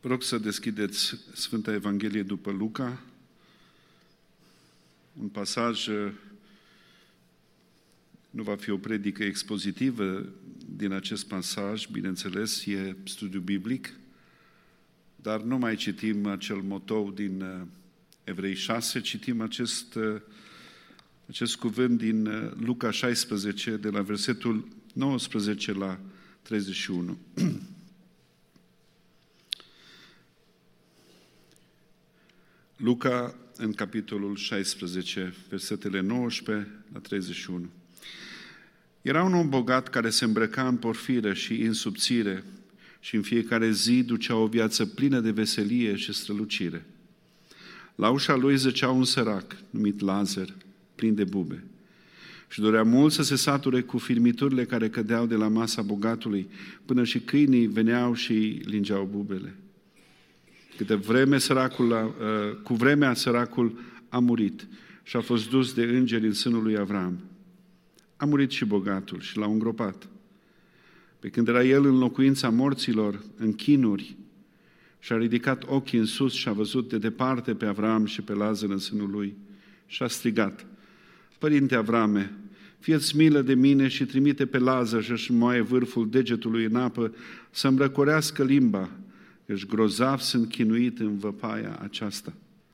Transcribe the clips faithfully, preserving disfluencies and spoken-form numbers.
Vă rog să deschideți Sfânta Evanghelie după Luca. Un pasaj, nu va fi o predică expozitivă din acest pasaj, bineînțeles, e studiu biblic, dar nu mai citim acel motou din Evrei șase, citim acest, acest cuvânt din Luca șaisprezece, de la versetul nouăsprezece la treizeci și unu. Luca, în capitolul șaisprezece, versetele nouăsprezece la treizeci și unu. Era un om bogat care se îmbrăca în porfiră și în subțire și în fiecare zi ducea o viață plină de veselie și strălucire. La ușa lui zăcea un sărac, numit Lazar, plin de bube. Și dorea mult să se sature cu firmiturile care cădeau de la masa bogatului, până și câinii veneau și îi lingeau bubele. Câte vreme săracul, cu vremea săracul a murit și a fost dus de îngeri în sânul lui Avram. A murit și bogatul și l-au îngropat. Pe când era el în locuința morților, în chinuri, și-a ridicat ochii în sus și a văzut de departe pe Avram și pe Lazar în sânul lui și a strigat: Părinte Avrame, fie-ți milă de mine și trimite pe Lazar să-și moaie vârful degetului în apă, să-mi răcorească limba, căci grozav sunt chinuit în văpaia aceasta.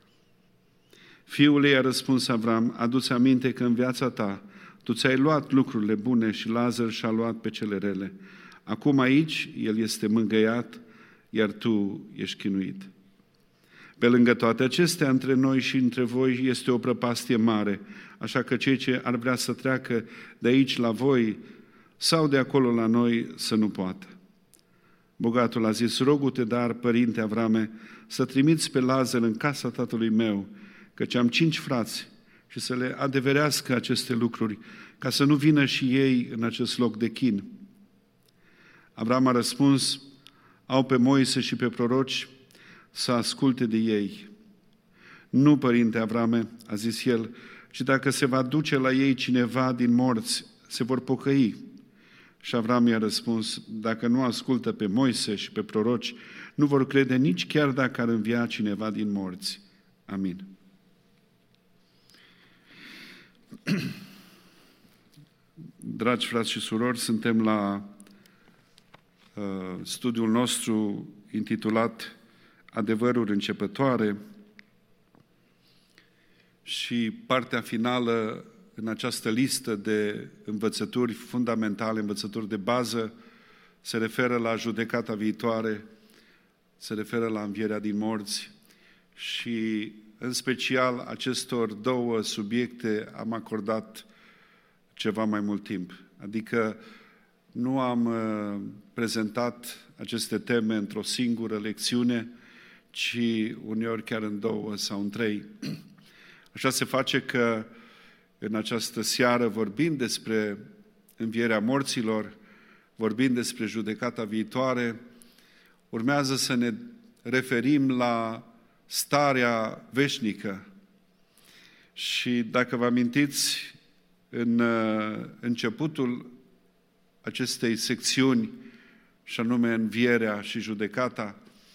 Fiule, i-a răspuns Avram, adu-ți aminte că în viața ta tu ți-ai luat lucrurile bune și Lazar și-a luat pe cele rele. Acum aici el este mângâiat, iar tu ești chinuit. Pe lângă toate acestea, între noi și între voi este o prăpastie mare, așa că cei ce ar vrea să treacă de aici la voi sau de acolo la noi să nu poată. Bogatul a zis: rogu-te, dar, părinte Avrame, să trimiți pe Lazar în casa tatălui meu, căci am cinci frați, și să le adeverească aceste lucruri, ca să nu vină și ei în acest loc de chin. Avram a răspuns: au pe Moise și pe proroci, să asculte de ei. Nu, părinte Avrame, a zis el, ci dacă se va duce la ei cineva din morți, se vor pocăi. Și Avram i-a răspuns: dacă nu ascultă pe Moise și pe proroci, nu vor crede nici chiar dacă ar învia cineva din morți. Amin. Dragi frați și surori, suntem la uh, studiul nostru intitulat Adevăruri începătoare și partea finală în această listă de învățături fundamentale, învățături de bază, se referă la judecata viitoare, se referă la învierea din morți și în special acestor două subiecte am acordat ceva mai mult timp. Adică nu am uh, prezentat aceste teme într-o singură lecțiune, ci uneori chiar în două sau în trei. Așa se face că în această seară, vorbind despre învierea morților, vorbind despre judecata viitoare, urmează să ne referim la starea veșnică. Și dacă vă amintiți, în începutul acestei secțiuni, și anume învierea și judecata,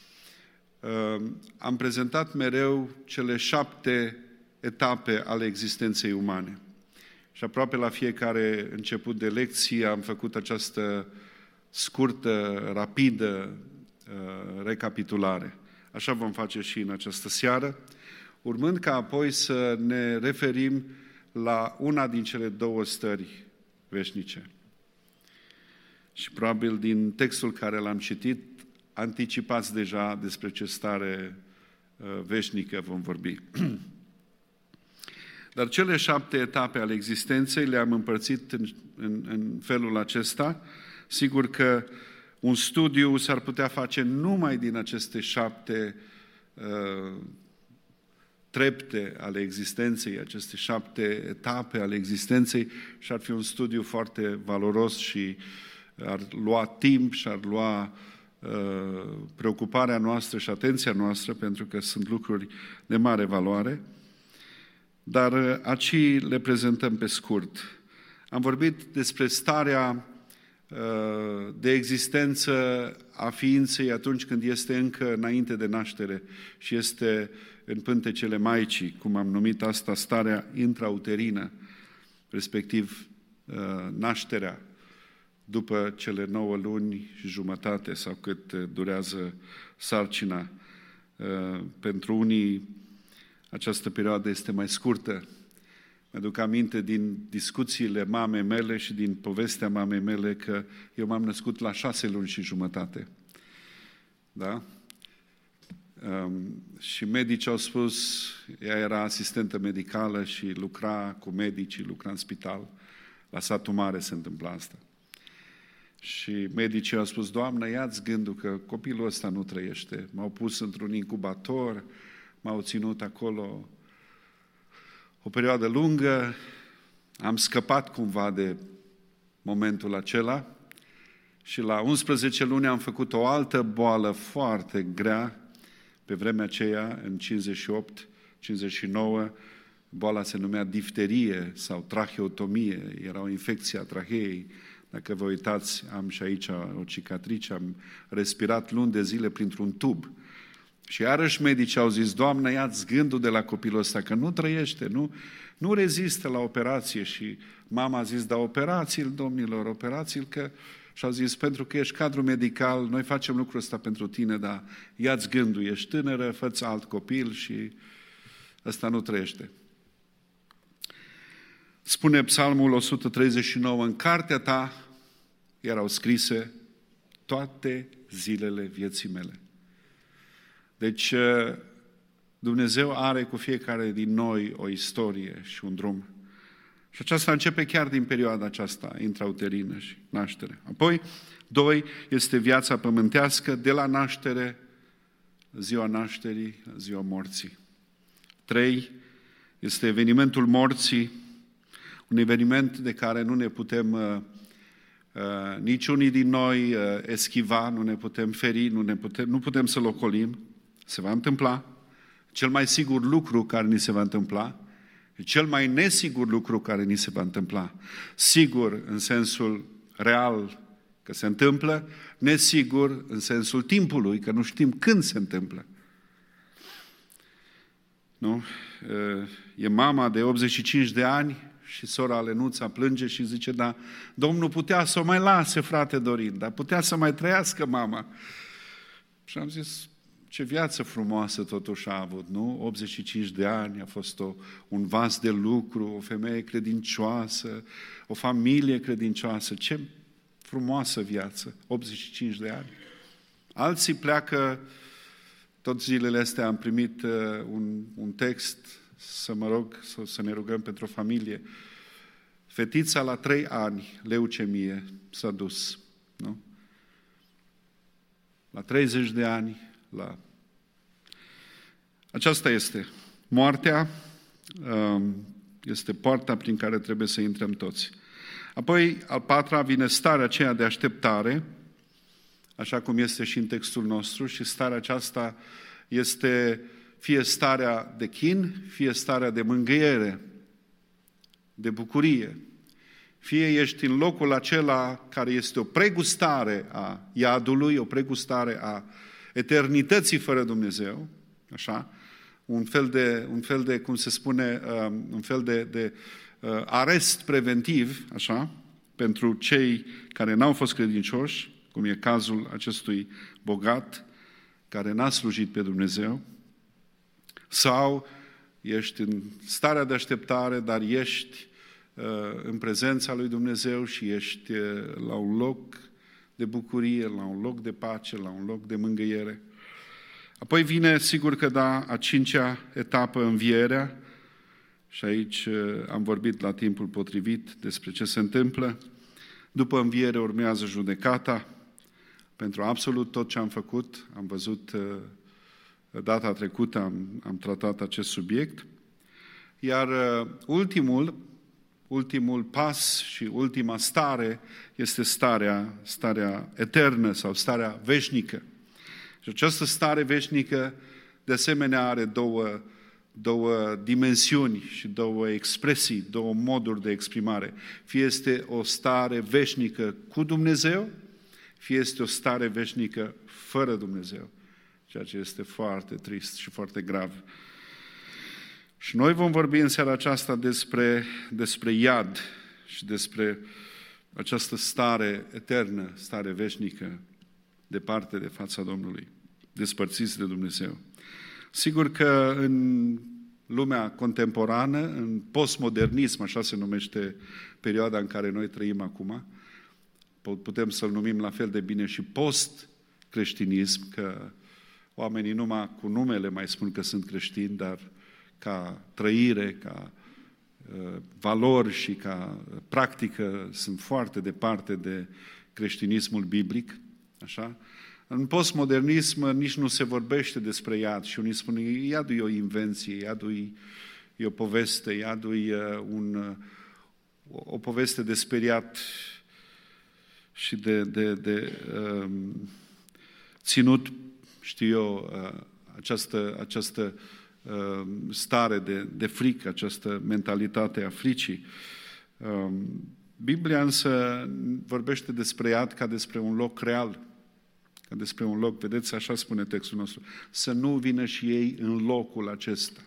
am prezentat mereu cele șapte etape ale existenței umane. Și aproape la fiecare început de lecție am făcut această scurtă, rapidă recapitulare. Așa vom face și în această seară, urmând ca apoi să ne referim la una din cele două stări veșnice. Și probabil din textul care l-am citit, anticipați deja despre ce stare veșnică vom vorbi. Dar cele șapte etape ale existenței le-am împărțit în, în, în felul acesta. Sigur că un studiu s-ar putea face numai din aceste șapte uh, trepte ale existenței, aceste șapte etape ale existenței și ar fi un studiu foarte valoros și ar lua timp și ar lua uh, preocuparea noastră și atenția noastră, pentru că sunt lucruri de mare valoare. Dar aici le prezentăm pe scurt. Am vorbit despre starea de existență a ființei atunci când este încă înainte de naștere și este în pântecele Maicii, cum am numit asta, starea intrauterină, respectiv nașterea după cele nouă luni și jumătate sau cât durează sarcina. Pentru unii această perioadă este mai scurtă. Mi-aduc aminte din discuțiile mamei mele și din povestea mamei mele că eu m-am născut la șase luni și jumătate. Da? Um, și medicii au spus, ea era asistentă medicală și lucra cu medicii, lucra în spital. La Satul Mare se întâmpla asta. Și medicii au spus, Doamnă, ia-ți gândul că copilul ăsta nu trăiește. M-au pus într-un incubator, m-au ținut acolo o perioadă lungă, am scăpat cumva de momentul acela și la unsprezece luni am făcut o altă boală foarte grea, pe vremea aceea, în cincizeci și opt cincizeci și nouă, boala se numea difterie sau tracheotomie, era o infecție a tracheei. Dacă vă uitați, am și aici o cicatrice, am respirat luni de zile printr-un tub. Și iarăși medicii au zis, Doamnă, ia-ți gândul de la copilul ăsta, că nu trăiește, nu, nu rezistă la operație. Și mama a zis, da, operați-l, domnilor, operați-l, că... Și au zis, pentru că ești cadru medical, noi facem lucrul ăsta pentru tine, dar ia-ți gândul, ești tânără, fă-ți alt copil și ăsta nu trăiește. Spune Psalmul o sută treizeci și nouă, în cartea ta erau scrise toate zilele vieții mele. Deci Dumnezeu are cu fiecare din noi o istorie și un drum. Și aceasta începe chiar din perioada aceasta intrauterină și naștere. Apoi, doi, este viața pământească de la naștere, ziua nașterii, ziua morții. Trei, este evenimentul morții, un eveniment de care nu ne putem, uh, uh, niciunii din noi uh, eschiva, nu ne putem feri, nu, ne putem, nu putem să-l ocolim. Se va întâmpla. Cel mai sigur lucru care ni se va întâmpla, cel mai nesigur lucru care ni se va întâmpla. Sigur în sensul real că se întâmplă, nesigur în sensul timpului, că nu știm când se întâmplă. Nu? E mama de optzeci și cinci de ani și sora Lenuța plânge și zice, da, Domnul putea să o mai lase, frate Dorin, dar putea să mai trăiască mama. Și am zis, ce viață frumoasă totuși a avut, nu? optzeci și cinci de ani, a fost o, un vas de lucru, o femeie credincioasă, o familie credincioasă. Ce frumoasă viață, optzeci și cinci de ani. Alții pleacă, tot zilele astea am primit uh, un, un text, să mă rog, să, să ne rugăm pentru o familie. Fetița la trei ani, leucemie, s-a dus, nu? La treizeci de ani, la... Aceasta este. Moartea este poarta prin care trebuie să intrăm toți. Apoi, al patra, vine starea aceea de așteptare, așa cum este și în textul nostru, și starea aceasta este fie starea de chin, fie starea de mângâiere, de bucurie. Fie ești în locul acela care este o pregustare a iadului, o pregustare a eternității fără Dumnezeu, așa, un fel de, un fel de cum se spune, un fel de, de arest preventiv, așa, pentru cei care n-au fost credincioși, cum e cazul acestui bogat care n-a slujit pe Dumnezeu, sau ești în starea de așteptare, dar ești în prezența lui Dumnezeu și ești la un loc de bucurie, la un loc de pace, la un loc de mângâiere. Apoi vine, sigur că da, a cincea etapă, învierea, și aici am vorbit la timpul potrivit despre ce se întâmplă. După înviere urmează judecata pentru absolut tot ce am făcut. Am văzut data trecută, am, am tratat acest subiect. Iar ultimul, ultimul pas și ultima stare este starea, starea eternă sau starea veșnică. Și această stare veșnică, de asemenea, are două, două dimensiuni și două expresii, două moduri de exprimare. Fie este o stare veșnică cu Dumnezeu, fie este o stare veșnică fără Dumnezeu, ceea ce este foarte trist și foarte grav. Și noi vom vorbi în seara aceasta despre, despre iad și despre această stare eternă, stare veșnică, departe de fața Domnului, despărțiți de Dumnezeu. Sigur că în lumea contemporană, în postmodernism, așa se numește perioada în care noi trăim acum, putem să-l numim la fel de bine și post-creștinism, că oamenii numai cu numele mai spun că sunt creștini, dar ca trăire, ca uh, valori și ca practică sunt foarte departe de creștinismul biblic, așa? În postmodernism nici nu se vorbește despre iad și unii spun iadul e o invenție, iadul e o poveste, iadul e un, o poveste de speriat și de, de, de um, ținut, știu eu, uh, această, această uh, stare de, de frică, această mentalitate a fricii. Um, Biblia însă vorbește despre iad ca despre un loc real, ca despre un loc, vedeți, așa spune textul nostru, să nu vină și ei în locul acesta.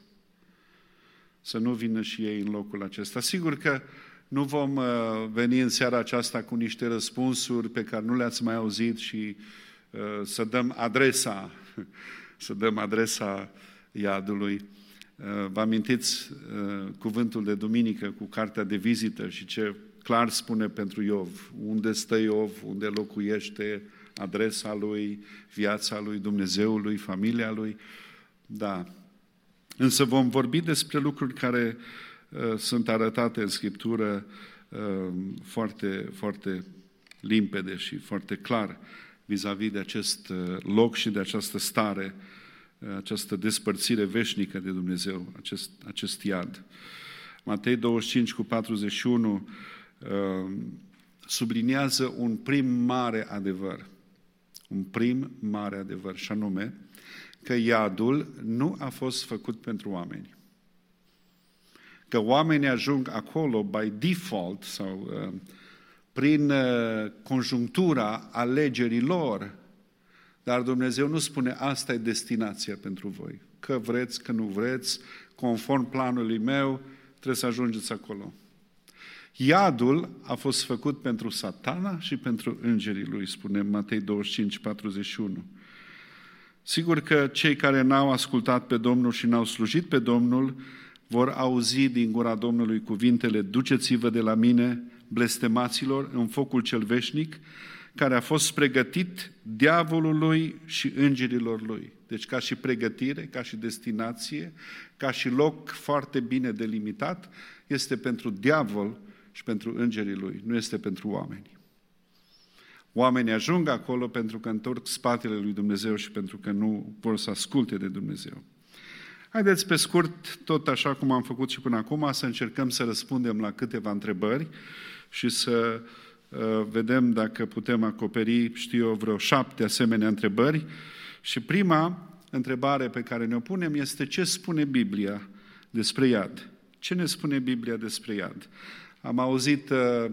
Să nu vină și ei în locul acesta. Sigur că nu vom uh, veni în seara aceasta cu niște răspunsuri pe care nu le-ați mai auzit și uh, să dăm adresa, să dăm adresa iadului. Uh, vă amintiți uh, cuvântul de duminică cu cartea de vizită și ce clar spune pentru Iov, unde stă Iov, unde locuiește, adresa lui, viața lui, Dumnezeului, familia lui. Da. Însă vom vorbi despre lucruri care uh, sunt arătate în Scriptură uh, foarte, foarte limpede și foarte clar vis-a-vis de acest uh, loc și de această stare, uh, această despărțire veșnică de Dumnezeu, acest, acest iad. Matei douăzeci și cinci cu patruzeci și unu uh, subliniază un prim mare adevăr. Un prim mare adevăr, și anume că iadul nu a fost făcut pentru oameni. Că oamenii ajung acolo by default sau uh, prin uh, conjunctura alegerii lor, dar Dumnezeu nu spune asta e destinația pentru voi. Că vreți, că nu vreți, conform planului meu, trebuie să ajungeți acolo. Iadul a fost făcut pentru Satana și pentru îngerii lui, spune Matei douăzeci și cinci, patruzeci și unu. Sigur că cei care n-au ascultat pe Domnul și n-au slujit pe Domnul vor auzi din gura Domnului cuvintele: duceți-vă de la mine, blestemaților, în focul cel veșnic, care a fost pregătit diavolului și îngerilor lui. Deci ca și pregătire, ca și destinație, ca și loc foarte bine delimitat, este pentru diavol și pentru îngerii lui, nu este pentru oameni. Oamenii ajung acolo pentru că întorc spatele lui Dumnezeu și pentru că nu vor să asculte de Dumnezeu. Haideți pe scurt, tot așa cum am făcut și până acum, să încercăm să răspundem la câteva întrebări și să uh, vedem dacă putem acoperi, știu eu, vreo șapte asemenea întrebări. Și prima întrebare pe care ne-o punem este: ce spune Biblia despre iad? Ce ne spune Biblia despre iad? Am auzit uh,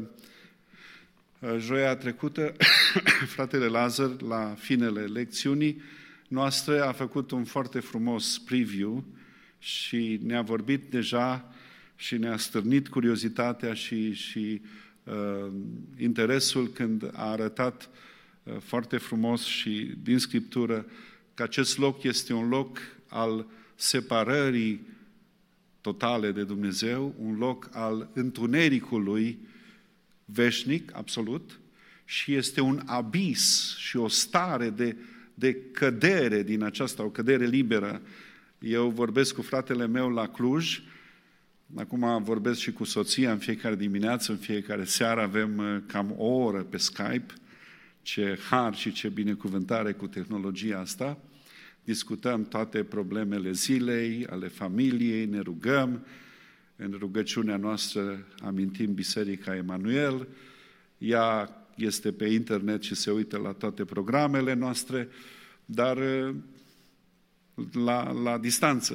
joia trecută, fratele Lazar, la finele lecțiunii noastre, a făcut un foarte frumos preview și ne-a vorbit deja și ne-a stârnit curiozitatea și, și uh, interesul când a arătat uh, foarte frumos și din Scriptură că acest loc este un loc al separării totale de Dumnezeu, un loc al întunericului veșnic, absolut, și este un abis și o stare de, de cădere din aceasta, o cădere liberă. Eu vorbesc cu fratele meu la Cluj, acum vorbesc și cu soția în fiecare dimineață, în fiecare seară avem cam o oră pe Skype. Ce har și ce binecuvântare cu tehnologia asta. Discutăm toate problemele zilei, ale familiei, ne rugăm. În rugăciunea noastră amintim Biserica Emanuel. Ea este pe internet și se uită la toate programele noastre, dar la, la distanță.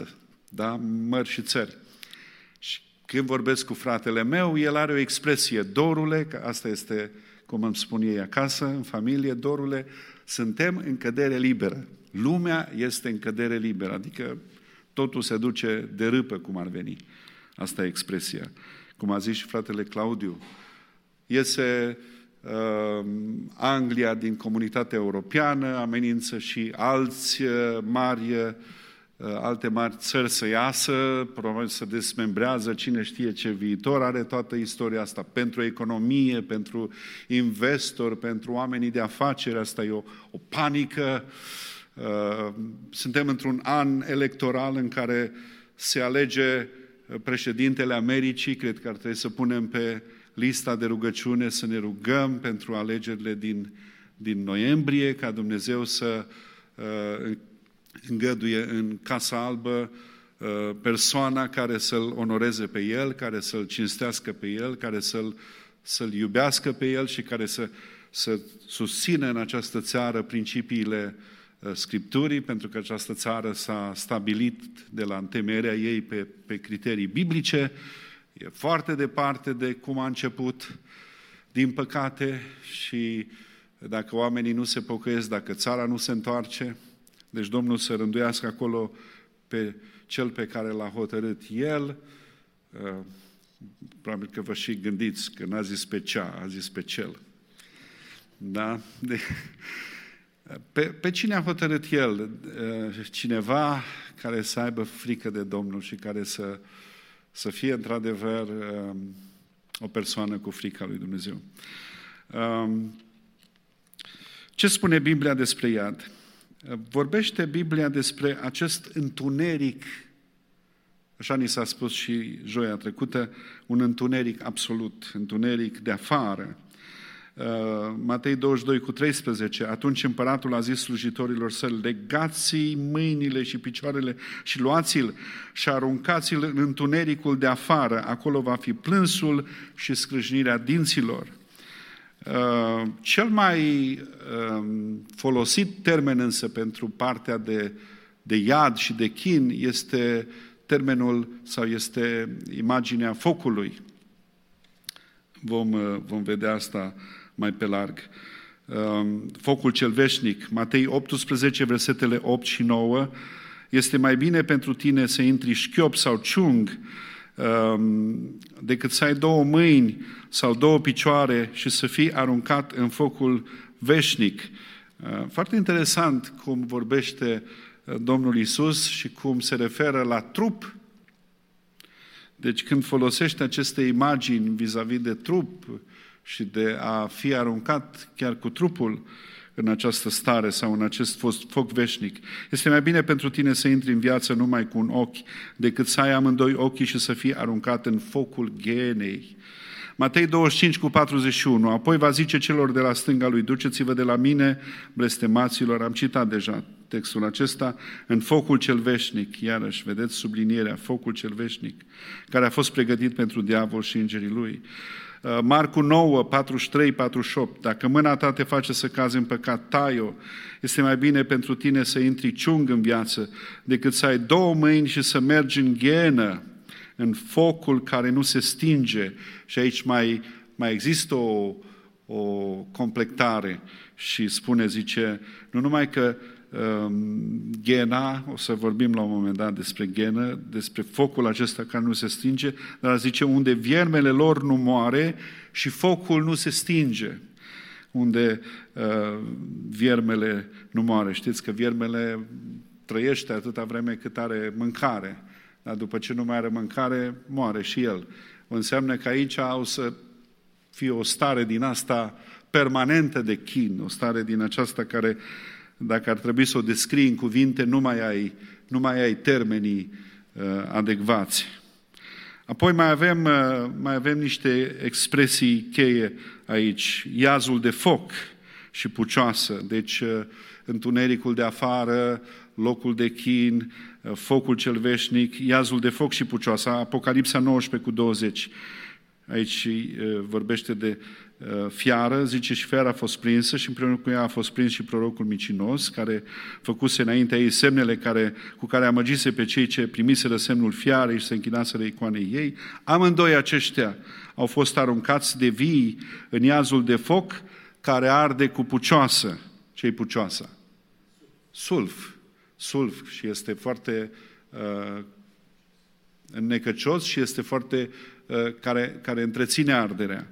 da? Mări și țări. Și când vorbesc cu fratele meu, el are o expresie, dorule, că asta este cum îmi spun ei acasă, în familie, dorule, suntem în cădere liberă. Lumea este în cădere liberă, adică totul se duce de râpă, cum ar veni. Asta e expresia. Cum a zis și fratele Claudiu, iese uh, Anglia din comunitatea europeană, amenință și alți uh, mari, uh, alte mari țări să iasă, probabil să desmembrează, cine știe ce viitor are toată istoria asta. Pentru economie, pentru investori, pentru oamenii de afaceri, asta e o, o panică. Uh, suntem într-un an electoral în care se alege președintele Americii, cred că ar trebui să punem pe lista de rugăciune, să ne rugăm pentru alegerile din, din noiembrie, ca Dumnezeu să uh, îngăduie în Casa Albă uh, persoana care să-L onoreze pe El, care să-L cinstească pe El, care să-L, să-L iubească pe El și care să, să susțină în această țară principiile Scripturii, pentru că această țară s-a stabilit de la întemeierea ei pe, pe criterii biblice, e foarte departe de cum a început, din păcate, și dacă oamenii nu se pocăiesc, dacă țara nu se întoarce, deci Domnul să rânduiască acolo pe cel pe care l-a hotărât El. Probabil că vă și gândiți că n-a zis pe cea, a zis pe cel. Da? De... Pe, pe cine a hotărât El? Cineva care să aibă frică de Domnul și care să, să fie într-adevăr o persoană cu frica lui Dumnezeu. Ce spune Biblia despre iad? Vorbește Biblia despre acest întuneric, așa ni s-a spus și joia trecută, un întuneric absolut, întuneric de afară. Matei douăzeci și doi cu treisprezece, atunci împăratul a zis slujitorilor săi, legați-i mâinile și picioarele și luați-l și aruncați-l în întunericul de afară, acolo va fi plânsul și scrâșnirea dinților. Cel mai folosit termen însă pentru partea de, de iad și de chin este termenul sau este imaginea focului. Vom, vom vedea asta mai pe larg. Focul cel veșnic, Matei optsprezece, versetele opt și nouă, este mai bine pentru tine să intri șchiop sau ciung decât să ai două mâini sau două picioare și să fii aruncat în focul veșnic. Foarte interesant cum vorbește Domnul Iisus și cum se referă la trup. Deci când folosește aceste imagini vis-a-vis de trup și de a fi aruncat chiar cu trupul în această stare sau în acest foc veșnic, este mai bine pentru tine să intri în viață numai cu un ochi decât să ai amândoi ochii și să fii aruncat în focul ghenei. Matei douăzeci și cinci cu patruzeci și unu, apoi va zice celor de la stânga lui, duceți-vă de la mine, blestemaților, am citat deja textul acesta, în focul cel veșnic, iarăși, vedeți sublinierea, focul cel veșnic, care a fost pregătit pentru diavol și îngerii lui. Marcu nouă, patruzeci și trei patruzeci și opt, dacă mâna ta te face să cazi în păcat, tai-o, este mai bine pentru tine să intri ciung în viață, decât să ai două mâini și să mergi în ghenă, în focul care nu se stinge. Și aici mai, mai există o, o completare și spune, zice, nu numai că um, ghena, o să vorbim la un moment dat despre ghenă, despre focul acesta care nu se stinge, dar zice unde viermele lor nu moare și focul nu se stinge. Unde uh, viermele nu moare. Știți că viermele trăiește atâta vreme cât are mâncare. Dar după ce nu mai are mâncare, moare și el. Înseamnă că aici o să fie o stare din asta permanentă de chin, o stare din aceasta care, dacă ar trebui să o descrii în cuvinte, nu mai ai, nu mai ai termenii uh, adecvați. Apoi mai avem, uh, mai avem niște expresii cheie aici. Iazul de foc și pucioasă. Deci, uh, întunericul de afară, locul de chin, focul cel veșnic, iazul de foc și pucioasa, Apocalipsa nouăsprezece cu douăzeci. Aici vorbește de fiară, zice, și fiara a fost prinsă și împreună cu ea a fost prins și prorocul micinos, care făcuse înaintea ei semnele care, cu care amăgise pe cei ce primiseră semnul fiarei și se închinaseră icoanei ei. Amândoi aceștia au fost aruncați de vii în iazul de foc care arde cu pucioasă. Ce-i pucioasa? Sulf. Sulf și este foarte uh, înnecăcios și este foarte uh, care, care întreține arderea.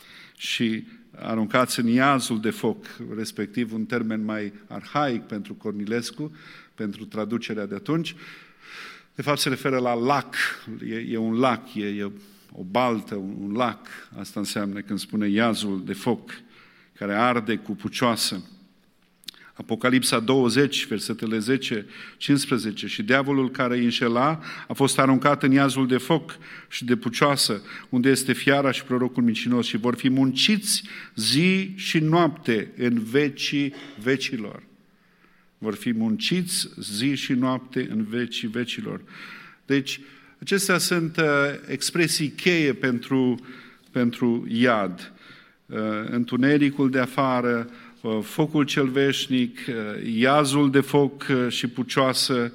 Și aruncați în iazul de foc, respectiv un termen mai arhaic pentru Cornilescu, pentru traducerea de atunci. De fapt se referă la lac, e, e un lac, e, e o baltă, un, un lac. Asta înseamnă când spune iazul de foc, care arde cu pucioasă. Apocalipsa douăzeci, versetele zece, cincisprezece. Și diavolul care îi înșela a fost aruncat în iazul de foc și de pucioasă, unde este fiara și prorocul micinos și vor fi munciți zi și noapte în vecii vecilor. Vor fi munciți zi și noapte în vecii vecilor. Deci, acestea sunt uh, expresii cheie pentru, pentru iad. Uh, întunericul de afară, focul cel veșnic, iazul de foc și pucioasă,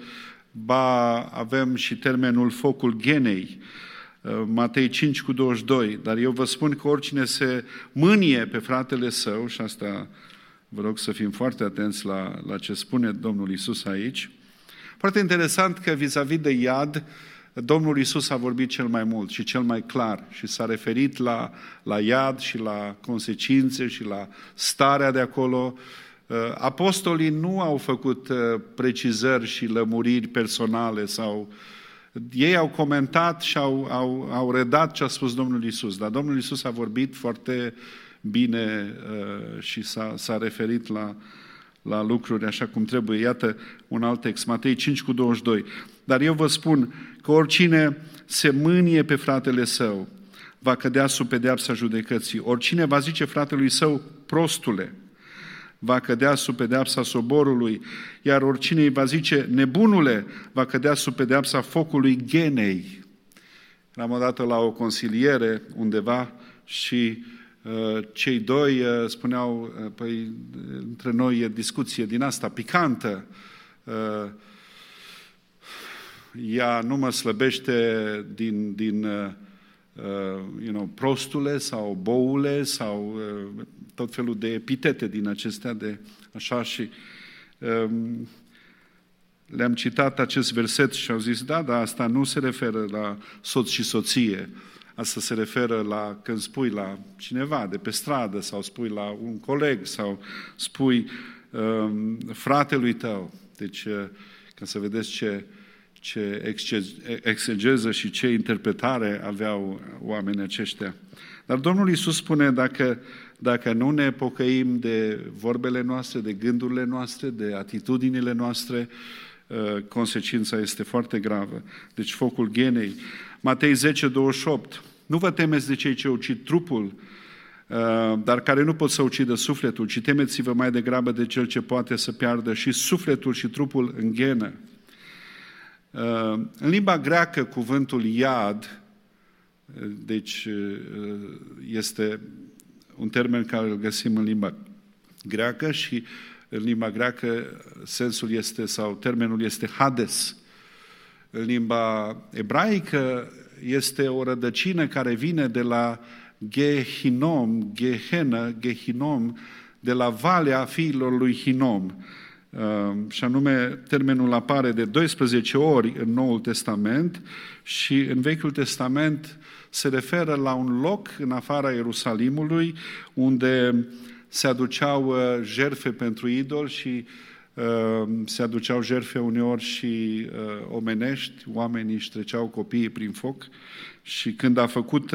ba avem și termenul focul ghenei, Matei cinci cu douăzeci și doi, dar eu vă spun că oricine se mânie pe fratele său, și asta vă rog să fim foarte atenți la, la ce spune Domnul Iisus aici, foarte interesant că vis-a-vis de iad, Domnul Iisus a vorbit cel mai mult și cel mai clar și s-a referit la, la iad și la consecințe și la starea de acolo. Apostolii nu au făcut precizări și lămuriri personale sau ei au comentat și au, au, au redat ce a spus Domnul Iisus, dar Domnul Iisus a vorbit foarte bine și s-a, s-a referit la la lucruri așa cum trebuie. Iată un alt text, Matei cinci cu douăzeci și doi. Dar eu vă spun că oricine se mânie pe fratele său va cădea sub pedeapsa judecății. Oricine va zice fratelui său prostule va cădea sub pedeapsa soborului, iar oricine îi va zice nebunule va cădea sub pedeapsa focului ghenei. Eram odată la o consiliere undeva și cei doi spuneau, păi, între noi e discuție din asta picantă, ea nu mă slăbește din, din you know, prostule sau boule sau tot felul de epitete din acestea de așa și le-am citat acest verset și au zis, da, dar asta nu se referă la soț și soție. Asta se referă la când spui la cineva de pe stradă sau spui la un coleg sau spui um, fratelui tău. Deci, uh, ca să vedeți ce, ce exegeză și ce interpretare aveau oamenii aceștia. Dar Domnul Iisus spune, dacă, dacă nu ne pocăim de vorbele noastre, de gândurile noastre, de atitudinile noastre, uh, consecința este foarte gravă. Deci focul ghenei. Matei zece, douăzeci și opt. Nu vă temeți de cei ce ucid trupul, dar care nu pot să ucidă sufletul, ci temeți-vă mai degrabă de cel ce poate să piardă și sufletul și trupul în ghenă. În limba greacă, cuvântul iad, deci este un termen care îl găsim în limba greacă și în limba greacă sensul este, sau termenul este Hades. În limba ebraică este o rădăcină care vine de la Gehinom, Gehenă, Gehinom, de la Valea fiilor lui Hinom. Uh, și anume, termenul apare de doisprezece ori în Noul Testament și în Vechiul Testament se referă la un loc în afara Ierusalimului unde se aduceau jertfe pentru idol și se aduceau jertfe uneori și omenești, oamenii își treceau copiii prin foc și când a făcut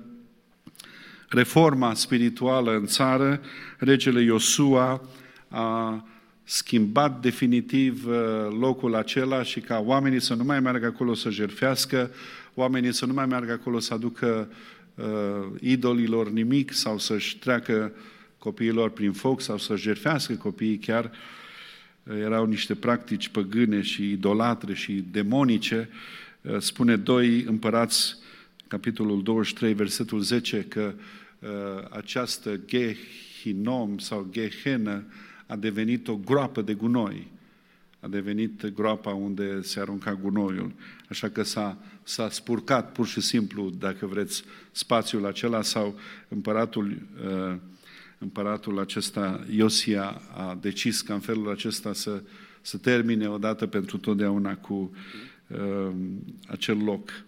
reforma spirituală în țară, regele Iosua a schimbat definitiv locul acela și ca oamenii să nu mai meargă acolo să jertfească, oamenii să nu mai meargă acolo să aducă uh, idolilor nimic sau să-și treacă copiilor prin foc sau să-și jertfească copiii chiar. Erau niște practici păgâne și idolatre și demonice. Spune doi Împărați, capitolul douăzeci și trei, versetul zece, că această Gehinom sau Gehenă a devenit o groapă de gunoi. A devenit groapa unde se arunca gunoiul. Așa că s-a, s-a spurcat pur și simplu, dacă vreți, spațiul acela sau împăratul, împăratul acesta, Iosia, a decis ca în felul acesta să, să termine odată pentru totdeauna cu uh, acel loc.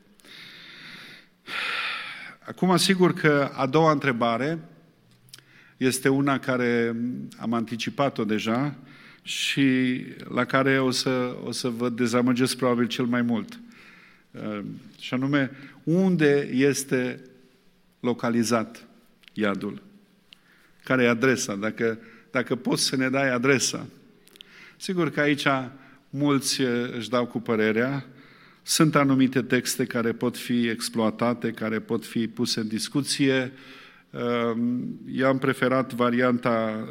Acum, sigur că a doua întrebare este una care am anticipat-o deja și la care o să, o să vă dezamăgesc probabil cel mai mult. Și anume, unde este localizat iadul? Care e adresa? Dacă, dacă poți să ne dai adresa. Sigur că aici mulți își dau cu părerea. Sunt anumite texte care pot fi exploatate, care pot fi puse în discuție. Eu am preferat varianta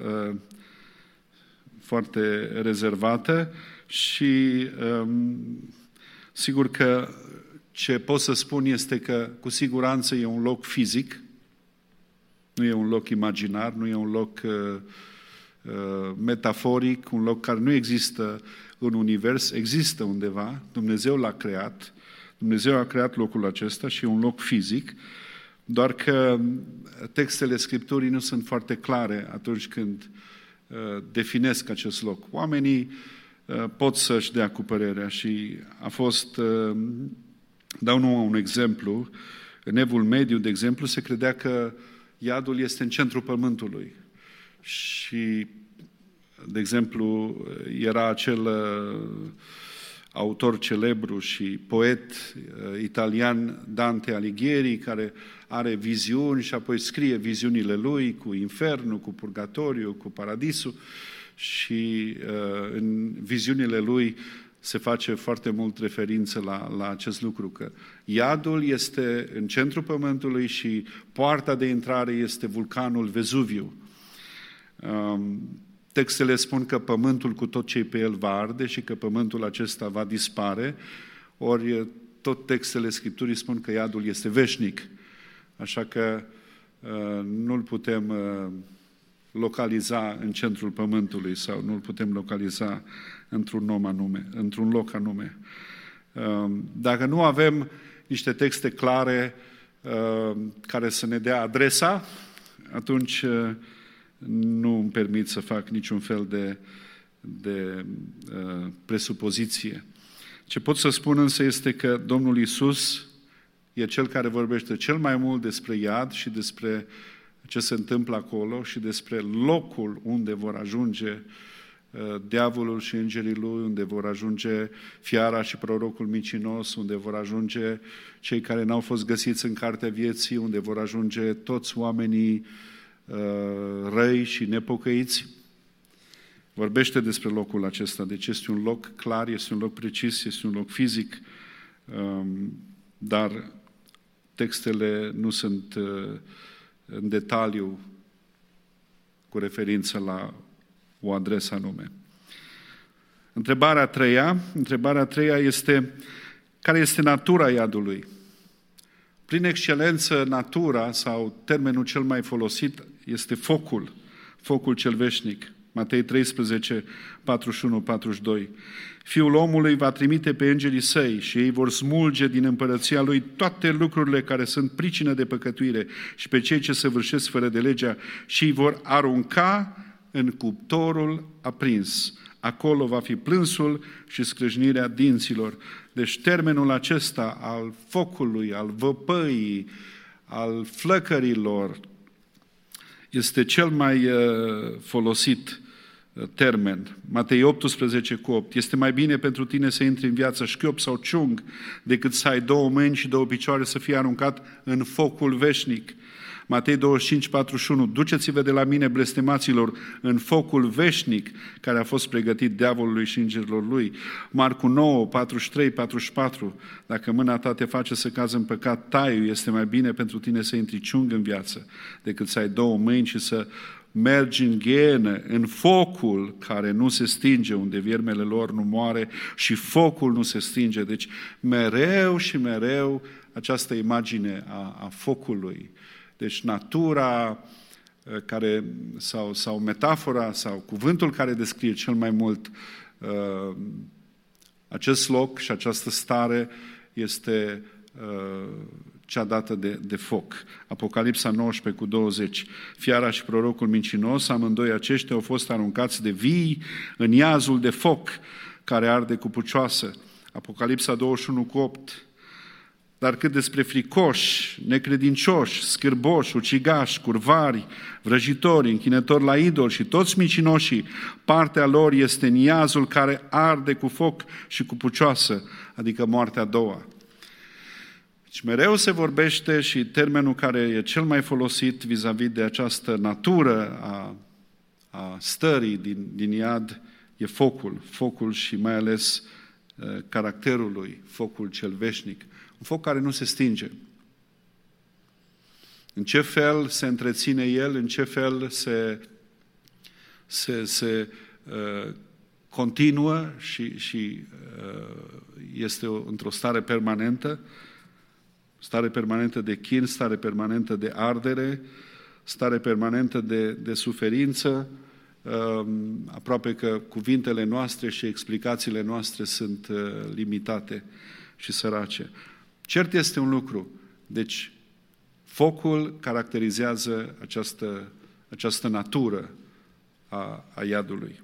foarte rezervată și sigur că ce pot să spun este că cu siguranță e un loc fizic, nu e un loc imaginar, nu e un loc uh, uh, metaforic, un loc care nu există în univers, există undeva, Dumnezeu l-a creat, Dumnezeu a creat locul acesta și e un loc fizic, doar că textele Scripturii nu sunt foarte clare atunci când uh, definesc acest loc. Oamenii uh, pot să-și dea cu părerea și a fost, uh, dau numai un exemplu, în Evul Mediu, de exemplu, se credea că iadul este în centrul pământului și, de exemplu, era acel autor celebru și poet italian Dante Alighieri, care are viziuni și apoi scrie viziunile lui cu infernul, cu purgatoriu, cu paradisul și în viziunile lui se face foarte mult referință la, la acest lucru, că iadul este în centrul pământului și poarta de intrare este vulcanul Vezuviu. Um, textele spun că pământul cu tot ce pe el va arde și că pământul acesta va dispare, ori tot textele Scripturii spun că iadul este veșnic. Așa că uh, nu-l putem uh, localiza în centrul pământului sau nu-l putem localiza într-un om anume, într-un loc anume. Dacă nu avem niște texte clare care să ne dea adresa, atunci nu îmi permit să fac niciun fel de, de presupoziție. Ce pot să spun însă este că Domnul Iisus e Cel care vorbește cel mai mult despre iad și despre ce se întâmplă acolo și despre locul unde vor ajunge diavolul și îngerii lui, unde vor ajunge fiara și prorocul micinos, unde vor ajunge cei care n-au fost găsiți în cartea vieții, unde vor ajunge toți oamenii uh, răi și nepocăiți. Vorbește despre locul acesta, deci este un loc clar, este un loc precis, este un loc fizic, um, dar textele nu sunt uh, în detaliu cu referință la o adresă anume. Întrebarea a treia, întrebarea a treia este, care este natura iadului? Prin excelență, natura, sau termenul cel mai folosit, este focul, focul cel veșnic. Matei treisprezece, patruzeci și unu patruzeci și doi. Fiul omului va trimite pe îngerii săi și ei vor smulge din împărăția lui toate lucrurile care sunt pricină de păcătuire și pe cei ce săvârșesc fără de legea și îi vor arunca în cuptorul aprins. Acolo va fi plânsul și scrâșnirea dinților. Deci termenul acesta al focului, al văpăii, al flăcărilor, este cel mai folosit termen. Matei optsprezece cu opt. Este mai bine pentru tine să intri în viață șchiop sau ciung decât să ai două mâini și două picioare să fie aruncat în focul veșnic. Matei douăzeci și cinci, patruzeci și unu. Duceți-vă de la mine, blestemaților, în focul veșnic care a fost pregătit diavolului și îngerilor lui. Marcu nouă, patruzeci și trei, patruzeci și patru. Dacă mâna ta te face să cazi în păcat, tai-o. Este mai bine pentru tine să intri ciung în viață decât să ai două mâini și să mergi în ghenă, în focul care nu se stinge, unde viermele lor nu moare și focul nu se stinge. Deci mereu și mereu această imagine a, a focului Deci natura care, sau, sau metafora sau cuvântul care descrie cel mai mult uh, acest loc și această stare este uh, cea dată de, de foc. Apocalipsa nouăsprezece cu douăzeci. Fiara și prorocul mincinos, amândoi aceștia au fost aruncați de vii în iazul de foc care arde cu pucioasă. Apocalipsa douăzeci și unu cu opt. Dar cât despre fricoși, necredincioși, scârboși, ucigași, curvari, vrăjitori, închinători la idol și toți micinoșii, partea lor este în iazul care arde cu foc și cu pucioasă, adică moartea a doua. Deci mereu se vorbește și termenul care e cel mai folosit vis-a-vis de această natură a, a stării din, din iad e focul, focul și mai ales uh, caracterul lui, focul cel veșnic. Un foc care nu se stinge. În ce fel se întreține el, în ce fel se, se, se uh, continuă și, și uh, este o, într-o stare permanentă, stare permanentă de chin, stare permanentă de ardere, stare permanentă de, de suferință, uh, aproape că cuvintele noastre și explicațiile noastre sunt uh, limitate și sărace. Cert este un lucru, deci focul caracterizează această, această natură a, a iadului.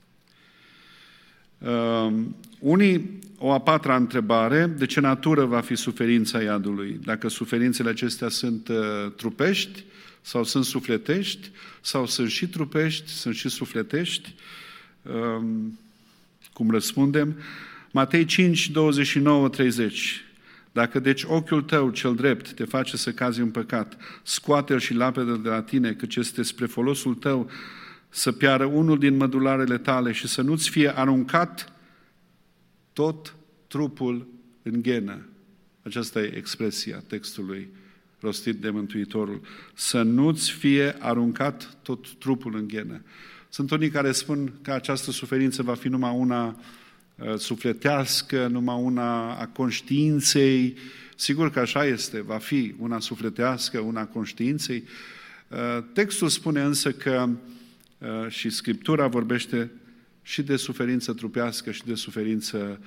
Uh, unii, o a patra întrebare, de ce natură va fi suferința iadului? Dacă suferințele acestea sunt uh, trupești sau sunt sufletești, sau sunt și trupești, sunt și sufletești? Uh, cum răspundem? Matei cinci, douăzeci și nouă, treizeci. Dacă deci ochiul tău cel drept te face să cazi în păcat, scoate-l și lapede de la tine, căci este spre folosul tău să piară unul din mădularele tale și să nu-ți fie aruncat tot trupul în ghenă. Aceasta e expresia textului rostit de Mântuitorul. Să nu-ți fie aruncat tot trupul în ghenă. Sunt unii care spun că această suferință va fi numai una sufletească, numai una a conștiinței. Sigur că așa este, va fi una sufletească, una a conștiinței. Textul spune însă că și Scriptura vorbește și de suferință trupească și de suferință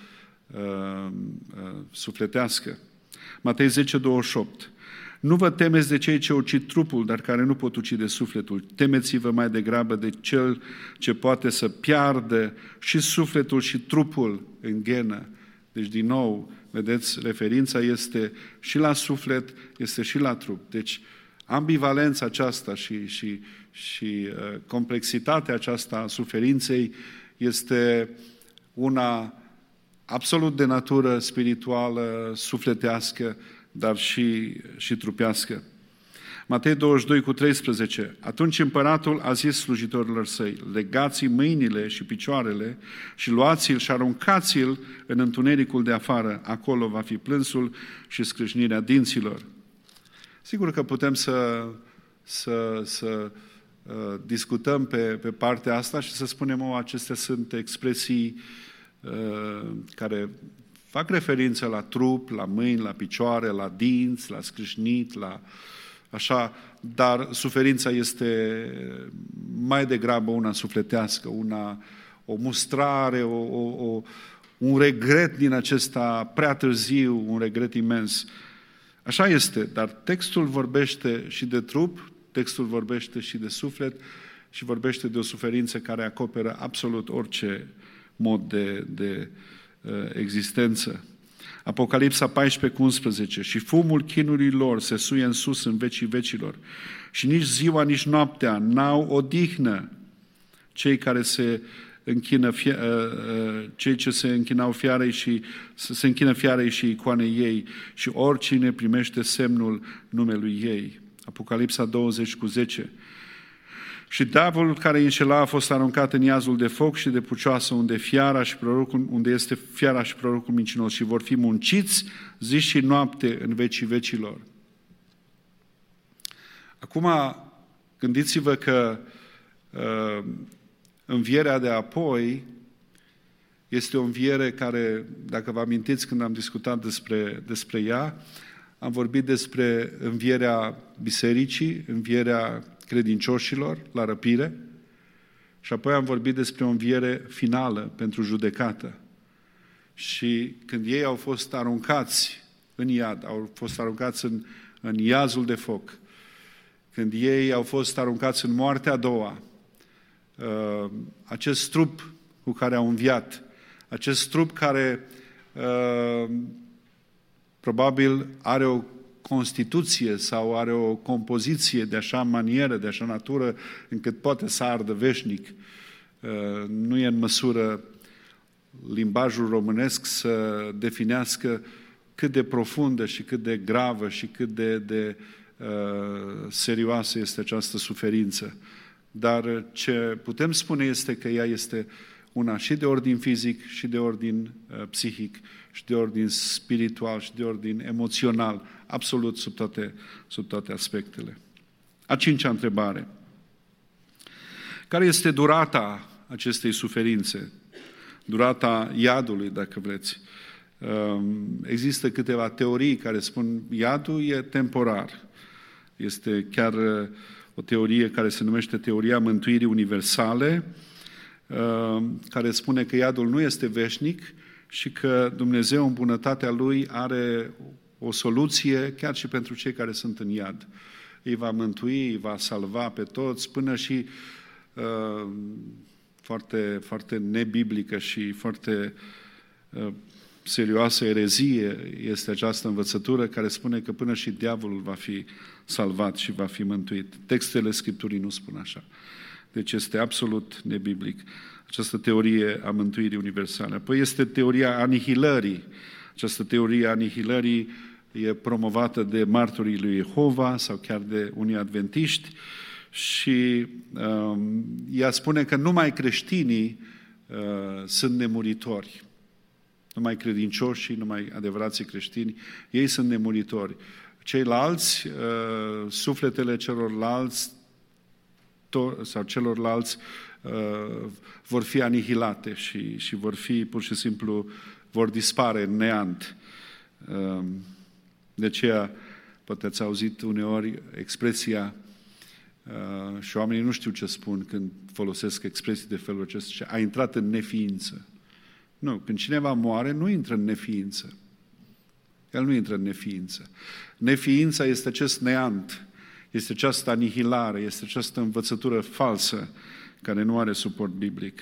sufletească. Matei zece, douăzeci și opt. Nu vă temeți de cei ce ucid trupul, dar care nu pot ucide sufletul. Temeți-vă mai degrabă de cel ce poate să piardă și sufletul și trupul în ghenă. Deci, din nou, vedeți, referința este și la suflet, este și la trup. Deci, ambivalența aceasta și, și, și uh, complexitatea aceasta a suferinței este una absolut de natură spirituală, sufletească, dar și, și trupească. Matei douăzeci și doi cu treisprezece. Atunci împăratul a zis slujitorilor săi, legați-i mâinile și picioarele și luați-l și aruncați-l în întunericul de afară. Acolo va fi plânsul și scrâșnirea dinților. Sigur că putem să, să, să uh, discutăm pe, pe partea asta și să spunem, oh, acestea sunt expresii uh, care fac referință la trup, la mâini, la picioare, la dinți, la scrâșnit, la așa, dar suferința este mai degrabă una sufletească, una, o mustrare, o, o, o, un regret din acesta prea târziu, un regret imens. Așa este, dar textul vorbește și de trup, textul vorbește și de suflet și vorbește de o suferință care acoperă absolut orice mod de, de uh, existență. Apocalipsa paisprezece cu unsprezece. Și fumul chinului lor se suie în sus în vecii vecilor și nici ziua, nici noaptea n-au odihnă cei care se închină, cei ce se închinau fiarei și se închină fiarei și icoanei ei și oricine primește semnul numelui ei. Apocalipsa douăzeci cu zece. Și diavolul care îi înșela a fost aruncat în iazul de foc și de pucioasă, unde, fiara și prorocul, unde este fiara și prorocul mincinos și vor fi munciți zi și noapte în vecii vecilor. Acum, gândiți-vă că uh, învierea de apoi este o înviere care, dacă vă amintiți când am discutat despre, despre ea, am vorbit despre învierea bisericii, învierea credincioșilor la răpire și apoi am vorbit despre o înviere finală pentru judecată. Și când ei au fost aruncați în iad, au fost aruncați în, în iazul de foc, când ei au fost aruncați în moartea a doua, acest trup cu care au înviat, acest trup care probabil are o constituție sau are o compoziție de așa manieră, de așa natură, încât poate să ardă veșnic. Nu e în măsură limbajul românesc să definească cât de profundă și cât de gravă și cât de, de uh, serioasă este această suferință. Dar ce putem spune este că ea este una și de ordin fizic, și de ordin uh, psihic, și de ordin spiritual, și de ordin emoțional, absolut sub toate, sub toate aspectele. A cincea întrebare. Care este durata acestei suferințe? Durata iadului, dacă vreți. Există câteva teorii care spun iadul e temporar. Este chiar o teorie care se numește teoria mântuirii universale, care spune că iadul nu este veșnic și că Dumnezeu în bunătatea Lui are o soluție chiar și pentru cei care sunt în iad. Îi va mântui, îi va salva pe toți, până și uh, foarte, foarte nebiblică și foarte uh, serioasă erezie este această învățătură care spune că până și diavolul va fi salvat și va fi mântuit. Textele Scripturii nu spun așa. Deci este absolut nebiblic această teorie a mântuirii universale. Apoi este teoria anihilării. Această teorie a anihilării e promovată de martorii lui Jehova sau chiar de unii adventiști și um, ea spune că numai creștinii uh, sunt nemuritori. Numai credincioșii, numai adevărații creștini, ei sunt nemuritori. Ceilalți, uh, sufletele celorlalți to- sau celorlalți uh, vor fi anihilate și, și vor fi pur și simplu, vor dispare în neant. Uh, de aceea, poate ați auzit uneori expresia uh, și oamenii nu știu ce spun când folosesc expresii de felul acesta, a intrat în neființă. Nu, când cineva moare, nu intră în neființă. El nu intră în neființă. Neființa este acest neant, este această anihilare, este această învățătură falsă care nu are suport biblic.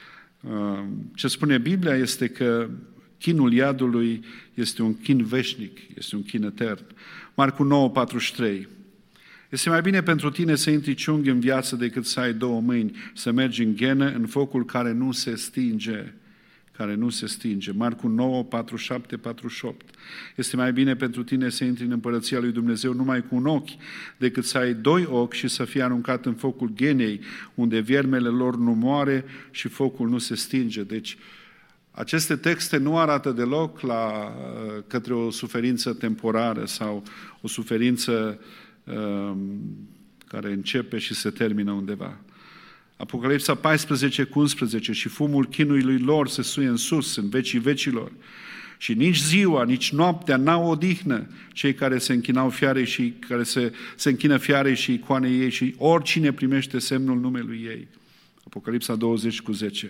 Ce spune Biblia este că chinul iadului este un chin veșnic, este un chin etern. Marcu nouă, patruzeci și trei. Este mai bine pentru tine să intri ciunghi în viață decât să ai două mâini, să mergi în ghenă, în focul care nu se stinge. care nu se stinge. Marcu nouă, patruzeci și șapte, patruzeci și opt. Este mai bine pentru tine să intri în împărăția lui Dumnezeu numai cu un ochi, decât să ai doi ochi și să fii aruncat în focul ghenei, unde viermele lor nu moare și focul nu se stinge. Deci, aceste texte nu arată deloc la, către o suferință temporară sau o suferință um, care începe și se termină undeva. Apocalipsa paisprezece cu unsprezece, și fumul chinului lor se suie în sus, în vecii vecilor. Și nici ziua, nici noaptea n-au odihnă cei care se închinau fiarei și care se, se închină fiarei și icoanei ei și oricine primește semnul numelui ei. Apocalipsa douăzeci cu zece.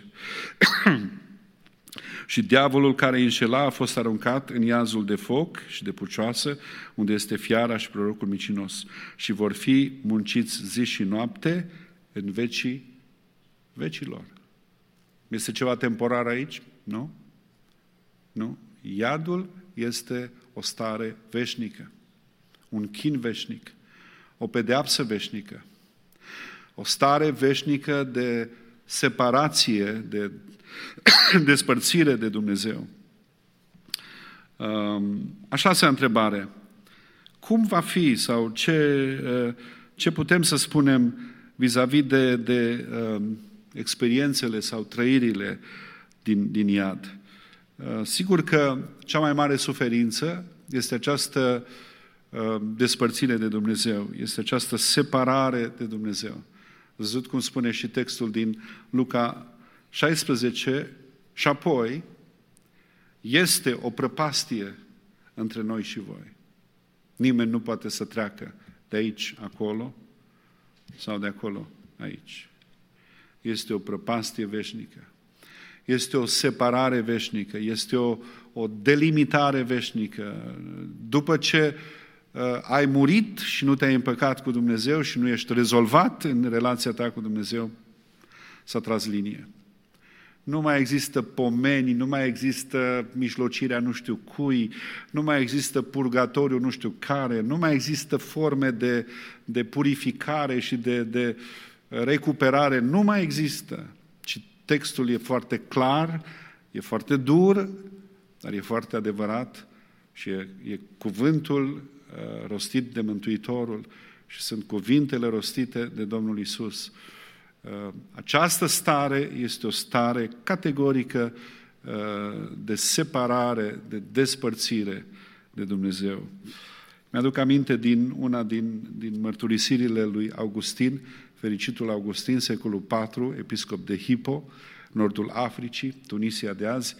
Și diavolul care îi înșela a fost aruncat în iazul de foc și de pucioasă, unde este fiara și prorocul micinos. Și vor fi munciți zi și noapte în vecii vecilor. Este ceva temporar aici? Nu? Nu? Iadul este o stare veșnică, un chin veșnic, o pedeapsă veșnică, o stare veșnică de separație, de despărțire de Dumnezeu. A șasea întrebare. Cum va fi sau ce, ce putem să spunem vis-a-vis de, de uh, experiențele sau trăirile din, din iad? Uh, sigur că cea mai mare suferință este această uh, despărțire de Dumnezeu, este această separare de Dumnezeu. Văzut cum spune și textul din Luca șaisprezece, și apoi este o prăpastie între noi și voi. Nimeni nu poate să treacă de aici acolo sau de acolo aici. Este o prăpastie veșnică. Este o separare veșnică. Este o, o delimitare veșnică. După ce uh, ai murit și nu te-ai împăcat cu Dumnezeu și nu ești rezolvat în relația ta cu Dumnezeu, s-a tras linie. Nu mai există pomeni, nu mai există mijlocirea nu știu cui, nu mai există purgatoriu nu știu care, nu mai există forme de, de purificare și de, de recuperare, nu mai există. Ci textul e foarte clar, e foarte dur, dar e foarte adevărat și e, e cuvântul uh, rostit de Mântuitorul și sunt cuvintele rostite de Domnul Iisus. Această stare este o stare categorică de separare, de despărțire de Dumnezeu. Mi-aduc aminte din una din, din mărturisirile lui Augustin, fericitul Augustin, secolul patru, episcop de Hippo, nordul Africii, Tunisia de azi.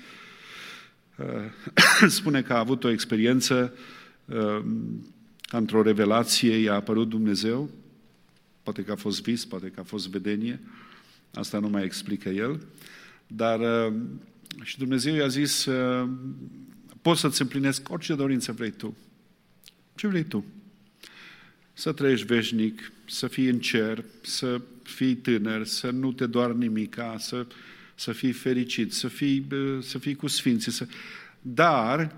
Spune că a avut o experiență, într-o revelație i-a apărut Dumnezeu. Poate că a fost vis, poate că a fost vedenie, asta nu mai explică el, dar și Dumnezeu i-a zis, poți să-ți împlinesc orice dorință vrei tu. Ce vrei tu? Să trăiești veșnic, să fii în cer, să fii tânăr, să nu te doar nimica, să, să fii fericit, să fii, să fii cu sfinții. Să... Dar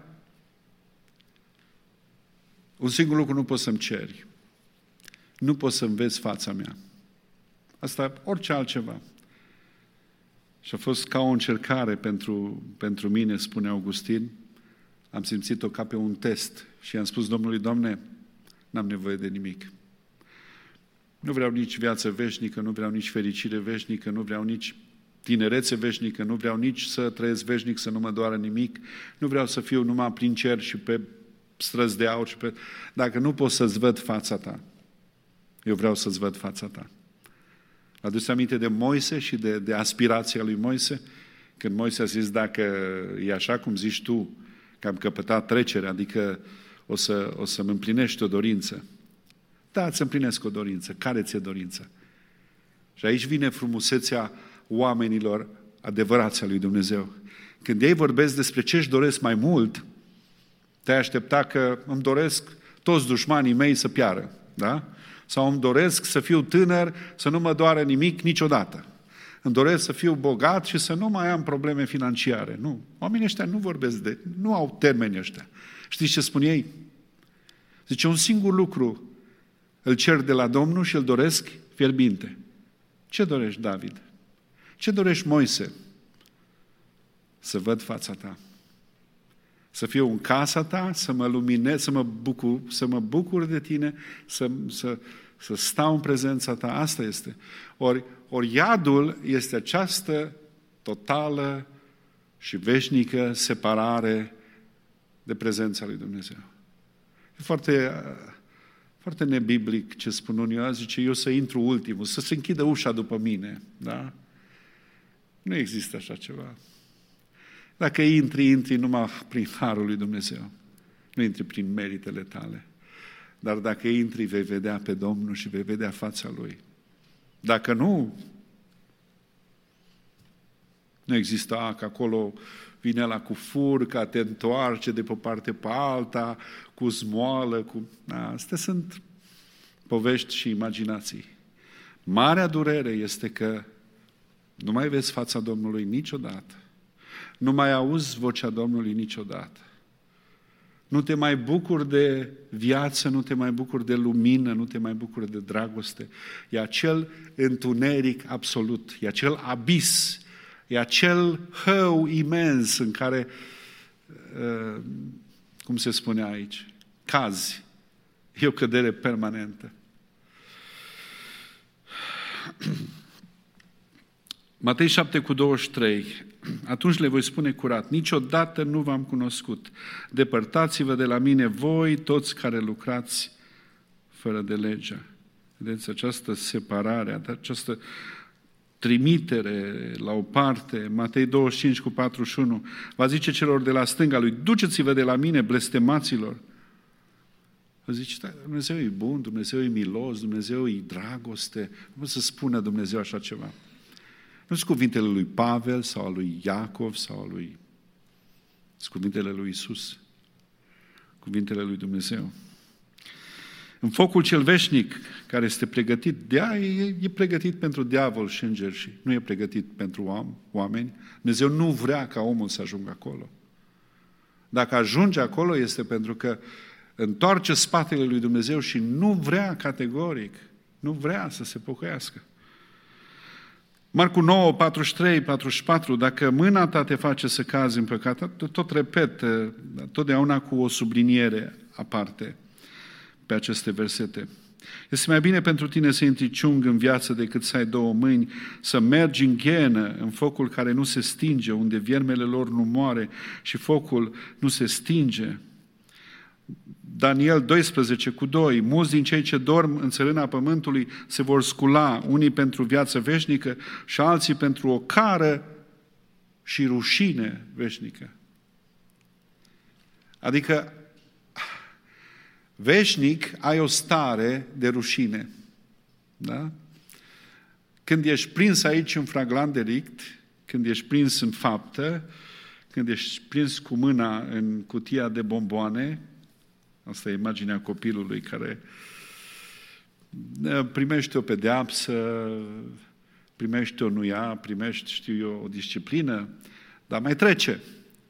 un singur lucru nu poți să-mi ceri. Nu poți să-mi vezi fața mea. Asta, orice altceva. Și a fost ca o încercare pentru, pentru mine, spune Augustin. Am simțit-o ca pe un test și am spus Domnului, Doamne, n-am nevoie de nimic. Nu vreau nici viață veșnică, nu vreau nici fericire veșnică, nu vreau nici tinerețe veșnică, nu vreau nici să trăiesc veșnic, să nu mă doară nimic, nu vreau să fiu numai prin cer și pe străzi de aur și pe... Dacă nu pot să-ți văd fața ta, eu vreau să-ți văd fața ta. Aduți aminte de Moise și de, de aspirația lui Moise? Când Moise a zis, dacă e așa cum zici tu, că am căpătat trecere, adică o, să, o să-mi împlinești o dorință. Da, îți împlinesc o dorință. Care ți-e dorință? Și aici vine frumusețea oamenilor adevărați al lui Dumnezeu. Când ei vorbesc despre ce își doresc mai mult, te-ai aștepta că îmi doresc toți dușmanii mei să piară. Da? Sau îmi doresc să fiu tânăr, să nu mă doară nimic niciodată. Îmi doresc să fiu bogat și să nu mai am probleme financiare. Nu. Oamenii ăștia nu vorbesc de... Nu au termeni ăștia. Știți ce spun ei? Zice, un singur lucru îl cer de la Domnul și îl doresc fierbinte. Ce dorești, David? Ce dorești, Moise? Să văd fața ta. Să fiu în casa ta, să mă luminez, să mă bucur, să mă bucur de tine, să, să, să stau în prezența ta. Asta este. Ori, ori iadul este această totală și veșnică separare de prezența lui Dumnezeu. E foarte, foarte nebiblic ce spun unii azi, zice, eu să intru ultimul, să se închidă ușa după mine. Da? Nu există așa ceva. Dacă intri, intri numai prin harul lui Dumnezeu. Nu intri prin meritele tale. Dar dacă intri, vei vedea pe Domnul și vei vedea fața Lui. Dacă nu, nu există, a, că acolo vine la cu furca, te întoarce de pe o parte pe alta, cu zmoală, cu... A, astea sunt povești și imaginații. Marea durere este că nu mai vezi fața Domnului niciodată. Nu mai auzi vocea Domnului niciodată. Nu te mai bucuri de viață, nu te mai bucuri de lumină, nu te mai bucuri de dragoste. E acel întuneric absolut, e acel abis, e acel hău imens în care, cum se spune aici, cazi. E o cădere permanentă. Matei șapte cu douăzeci și trei. Atunci le voi spune curat, niciodată nu v-am cunoscut. Depărtați-vă de la mine voi, toți care lucrați fără de legea. Vedeți, această separare, această trimitere la o parte, Matei douăzeci și cinci cu patruzeci și unu, va zice celor de la stânga lui, duceți-vă de la mine, blestemaților. Zici, da, Dumnezeu e bun, Dumnezeu e milos, Dumnezeu e dragoste. Nu pot să spună Dumnezeu așa ceva. Nu sunt cuvintele lui Pavel sau al lui Iacov sau al lui... Sunt cuvintele lui Iisus. Cuvintele lui Dumnezeu. În focul cel veșnic care este pregătit, de aia e, e pregătit pentru diavol și îngeri și nu e pregătit pentru oameni. Dumnezeu nu vrea ca omul să ajungă acolo. Dacă ajunge acolo este pentru că întoarce spatele lui Dumnezeu și nu vrea categoric, nu vrea să se pocăiască. Marcu nouă, patruzeci și trei, patruzeci și patru, dacă mâna ta te face să cazi în păcat, tot repet, totdeauna cu o subliniere aparte pe aceste versete. Este mai bine pentru tine să intri ciung în viață decât să ai două mâini, să mergi în ghenă, în focul care nu se stinge, unde viermele lor nu moare și focul nu se stinge. Daniel doisprezece cu doi, mulți din cei ce dorm în țărâna pământului se vor scula, unii pentru viață veșnică și alții pentru o cară și rușine veșnică. Adică, veșnic ai o stare de rușine. Da? Când ești prins aici în flagrant delict, când ești prins în faptă, când ești prins cu mâna în cutia de bomboane, asta e imaginea copilului care primește o pedeapsă, primește o nuia, primește, știu eu, o disciplină, dar mai trece.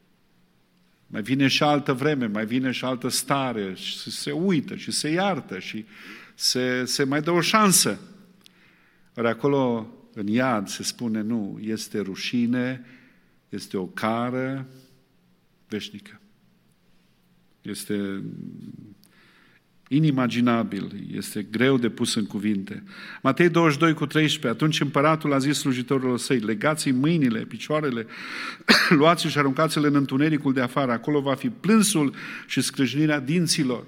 Mai vine și altă vreme, mai vine și altă stare și se uită și se iartă și se, se mai dă o șansă. Ori acolo, în iad, se spune, nu, este rușine, este o cară veșnică. Este inimaginabil, este greu de pus în cuvinte. Matei douăzeci și doi cu treisprezece, atunci împăratul a zis slujitorilor săi, legați-i mâinile, picioarele, luați-i și aruncați-le în întunericul de afară, acolo va fi plânsul și scrâșnirea dinților.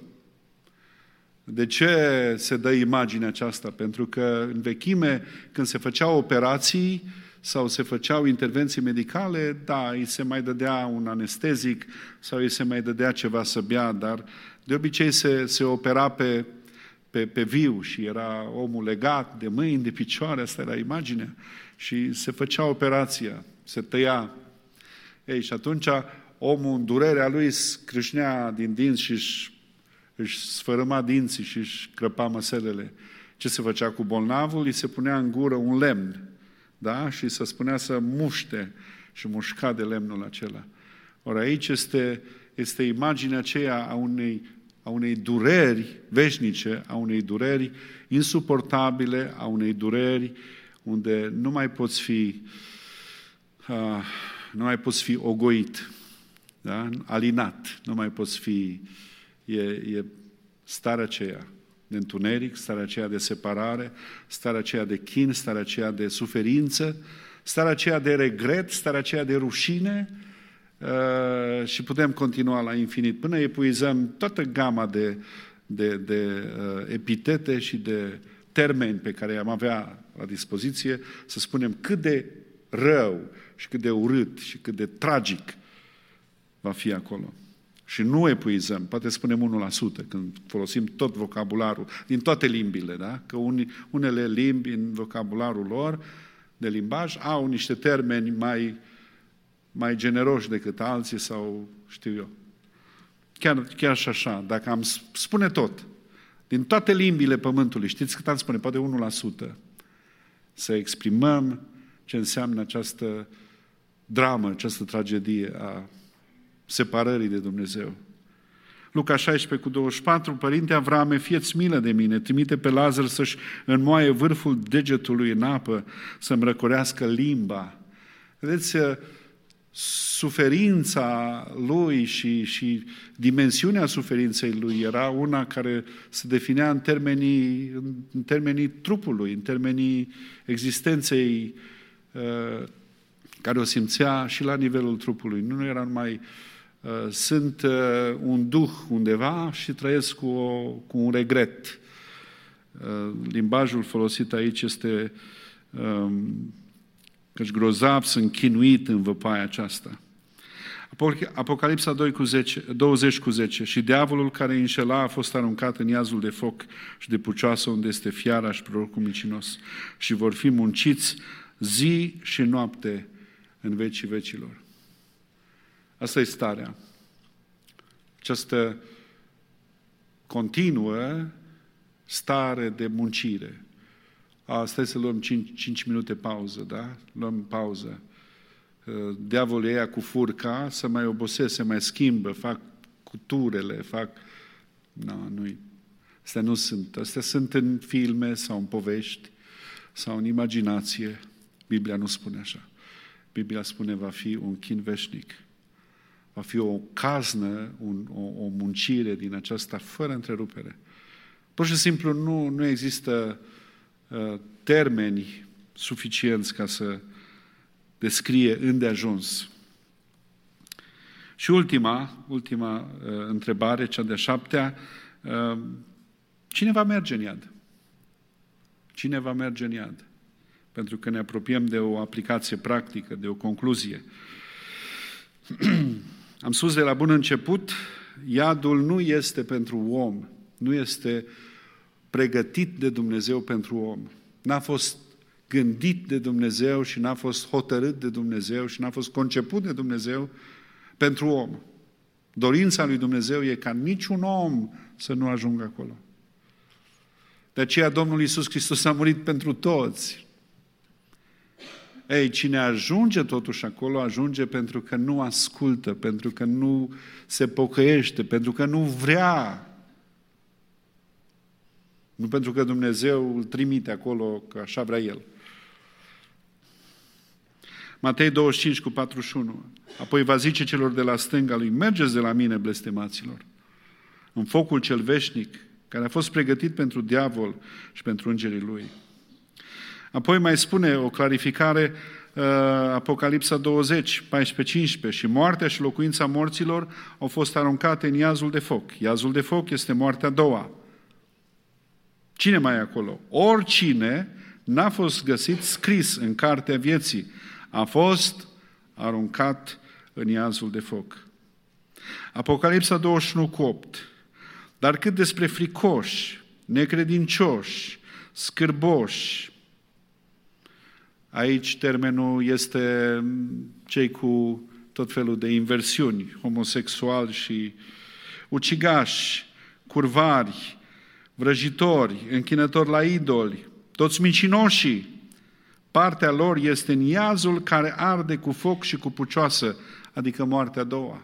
De ce se dă imaginea aceasta? Pentru că în vechime, când se făceau operații sau se făceau intervenții medicale, da, îi se mai dădea un anestezic sau îi se mai dădea ceva să bea, dar de obicei se, se opera pe, pe, pe viu și era omul legat de mâini, de picioare, asta era imaginea, și se făcea operația, se tăia. Ei, și atunci omul în durerea lui scrâșnea din dinți și își, își sfărâma dinții și își crăpa măselele. Ce se făcea cu bolnavul? Îi se punea în gură un lemn, da? Și se spunea să muște și mușca de lemnul acela. Ori aici este, este imaginea aceea a unei, a unei dureri veșnice, a unei dureri insuportabile, a unei dureri unde nu mai poți fi, uh, nu mai poți fi ogoit, da? Alinat, nu mai poți fi, e, e starea aceea de întuneric, starea aceea de separare, starea aceea de chin, starea aceea de suferință, starea aceea de regret, starea aceea de rușine uh, și putem continua la infinit. Până epuizăm toată gama de, de, de uh, epitete și de termeni pe care am avea la dispoziție, să spunem cât de rău și cât de urât și cât de tragic va fi acolo. Și nu epuizăm, poate spunem unu la sută când folosim tot vocabularul, din toate limbile, da? Că unele limbi în vocabularul lor de limbaj au niște termeni mai, mai generoși decât alții sau știu eu. Chiar, chiar și așa, dacă am spune tot, din toate limbile pământului, știți cât am spune? Poate unu la sută. Să exprimăm ce înseamnă această dramă, această tragedie a separării de Dumnezeu. Luca șaisprezece cu douăzeci și patru, Părinte Avrame, fie-ți milă de mine, trimite pe Lazar să-și înmoaie vârful degetului în apă, să-mi răcorească limba. Vedeți, suferința lui și, și dimensiunea suferinței lui era una care se definea în termenii, în termenii trupului, în termenii existenței uh, care o simțea și la nivelul trupului. Nu era numai uh, sunt uh, un duh undeva și trăiesc cu, o, cu un regret. Uh, limbajul folosit aici este um, căci grozav sunt chinuit în văpaia aceasta. Apocalipsa doi cu zece, douăzeci cu zece. Și diavolul care îi înșela a fost aruncat în iazul de foc și de pucioasă unde este fiara și prorocul mincinos. Și vor fi munciți zi și noapte în vecii vecilor. Asta e starea. Această continuă stare de muncire. A, stai să luăm cinci minute pauză, da? Luăm pauză. Diavolul ia cu furca, să mai obosesc, se mai schimbă, fac cuturele, fac... Nu, nu Astea nu sunt. Astea sunt în filme sau în povești sau în imaginație. Biblia nu spune așa. Biblia spune va fi un chin veșnic. Va fi o caznă, un, o, o muncire din aceasta fără întrerupere. Pur și simplu nu, nu există uh, termeni suficienți ca să descrie îndeajuns. Și ultima, ultima uh, întrebare, cea de-a șaptea, uh, cine va merge în iad? Cine va merge în iad? Pentru că ne apropiem de o aplicație practică, de o concluzie. Am spus de la bun început, iadul nu este pentru om, nu este pregătit de Dumnezeu pentru om. N-a fost gândit de Dumnezeu și n-a fost hotărât de Dumnezeu și n-a fost conceput de Dumnezeu pentru om. Dorința lui Dumnezeu e ca niciun om să nu ajungă acolo. De aceea Domnul Iisus Hristos a murit pentru toți. Ei, cine ajunge totuși acolo, ajunge pentru că nu ascultă, pentru că nu se pocăiește, pentru că nu vrea. Nu pentru că Dumnezeu îl trimite acolo, că așa vrea El. Matei douăzeci și cinci cu patruzeci și unu. Apoi va zice celor de la stânga lui, mergeți de la mine, blestemaților, în focul cel veșnic, care a fost pregătit pentru diavol și pentru îngerii lui. Apoi mai spune o clarificare, uh, Apocalipsa douăzeci, paisprezece cincisprezece, și moartea și locuința morților au fost aruncate în iazul de foc. Iazul de foc este moartea a doua. Cine mai e acolo? Oricine n-a fost găsit scris în cartea vieții, a fost aruncat în iazul de foc. Apocalipsa douăzeci și unu cu opt. Dar cât despre fricoși, necredincioși, scârboși, aici termenul este cei cu tot felul de inversiuni, homosexuali și ucigași, curvari, vrăjitori, închinători la idoli, toți mincinoșii, partea lor este în iazul care arde cu foc și cu pucioasă, adică moartea a doua.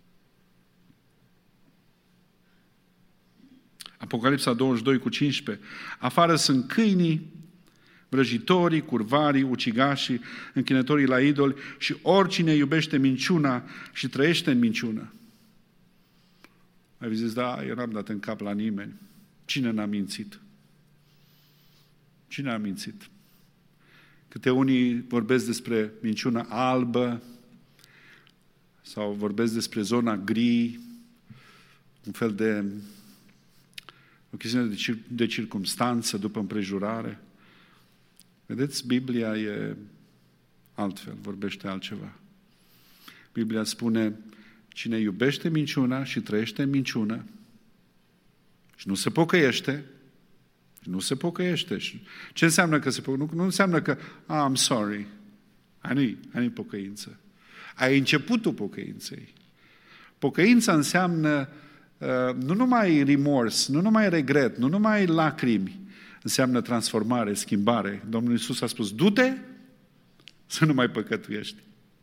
Apocalipsa douăzeci și doi cu cincisprezece. Afară sunt câinii, vrăjitorii, curvarii, ucigașii, închinătorii la idoli și oricine iubește minciuna și trăiește în minciună. Ai zis, da, eu n-am dat în cap la nimeni. Cine n-a mințit? Cine a mințit? Câte unii vorbesc despre minciuna albă sau vorbesc despre zona gri, un fel de o chestiune de, cir- de circumstanță după împrejurare. Vedeți, Biblia e altfel, vorbește altceva. Biblia spune, cine iubește minciuna și trăiește în minciună și nu se pocăiește, și nu se pocăiește. Ce înseamnă că se pocăiește? Nu, nu înseamnă că, ah, I'm sorry, ai nu-i pocăință. Ai începutul pocăinței. Pocăința înseamnă uh, nu numai remors, nu numai regret, nu numai lacrimi, înseamnă transformare, schimbare. Domnul Iisus a spus, du-te să nu mai păcătuiești.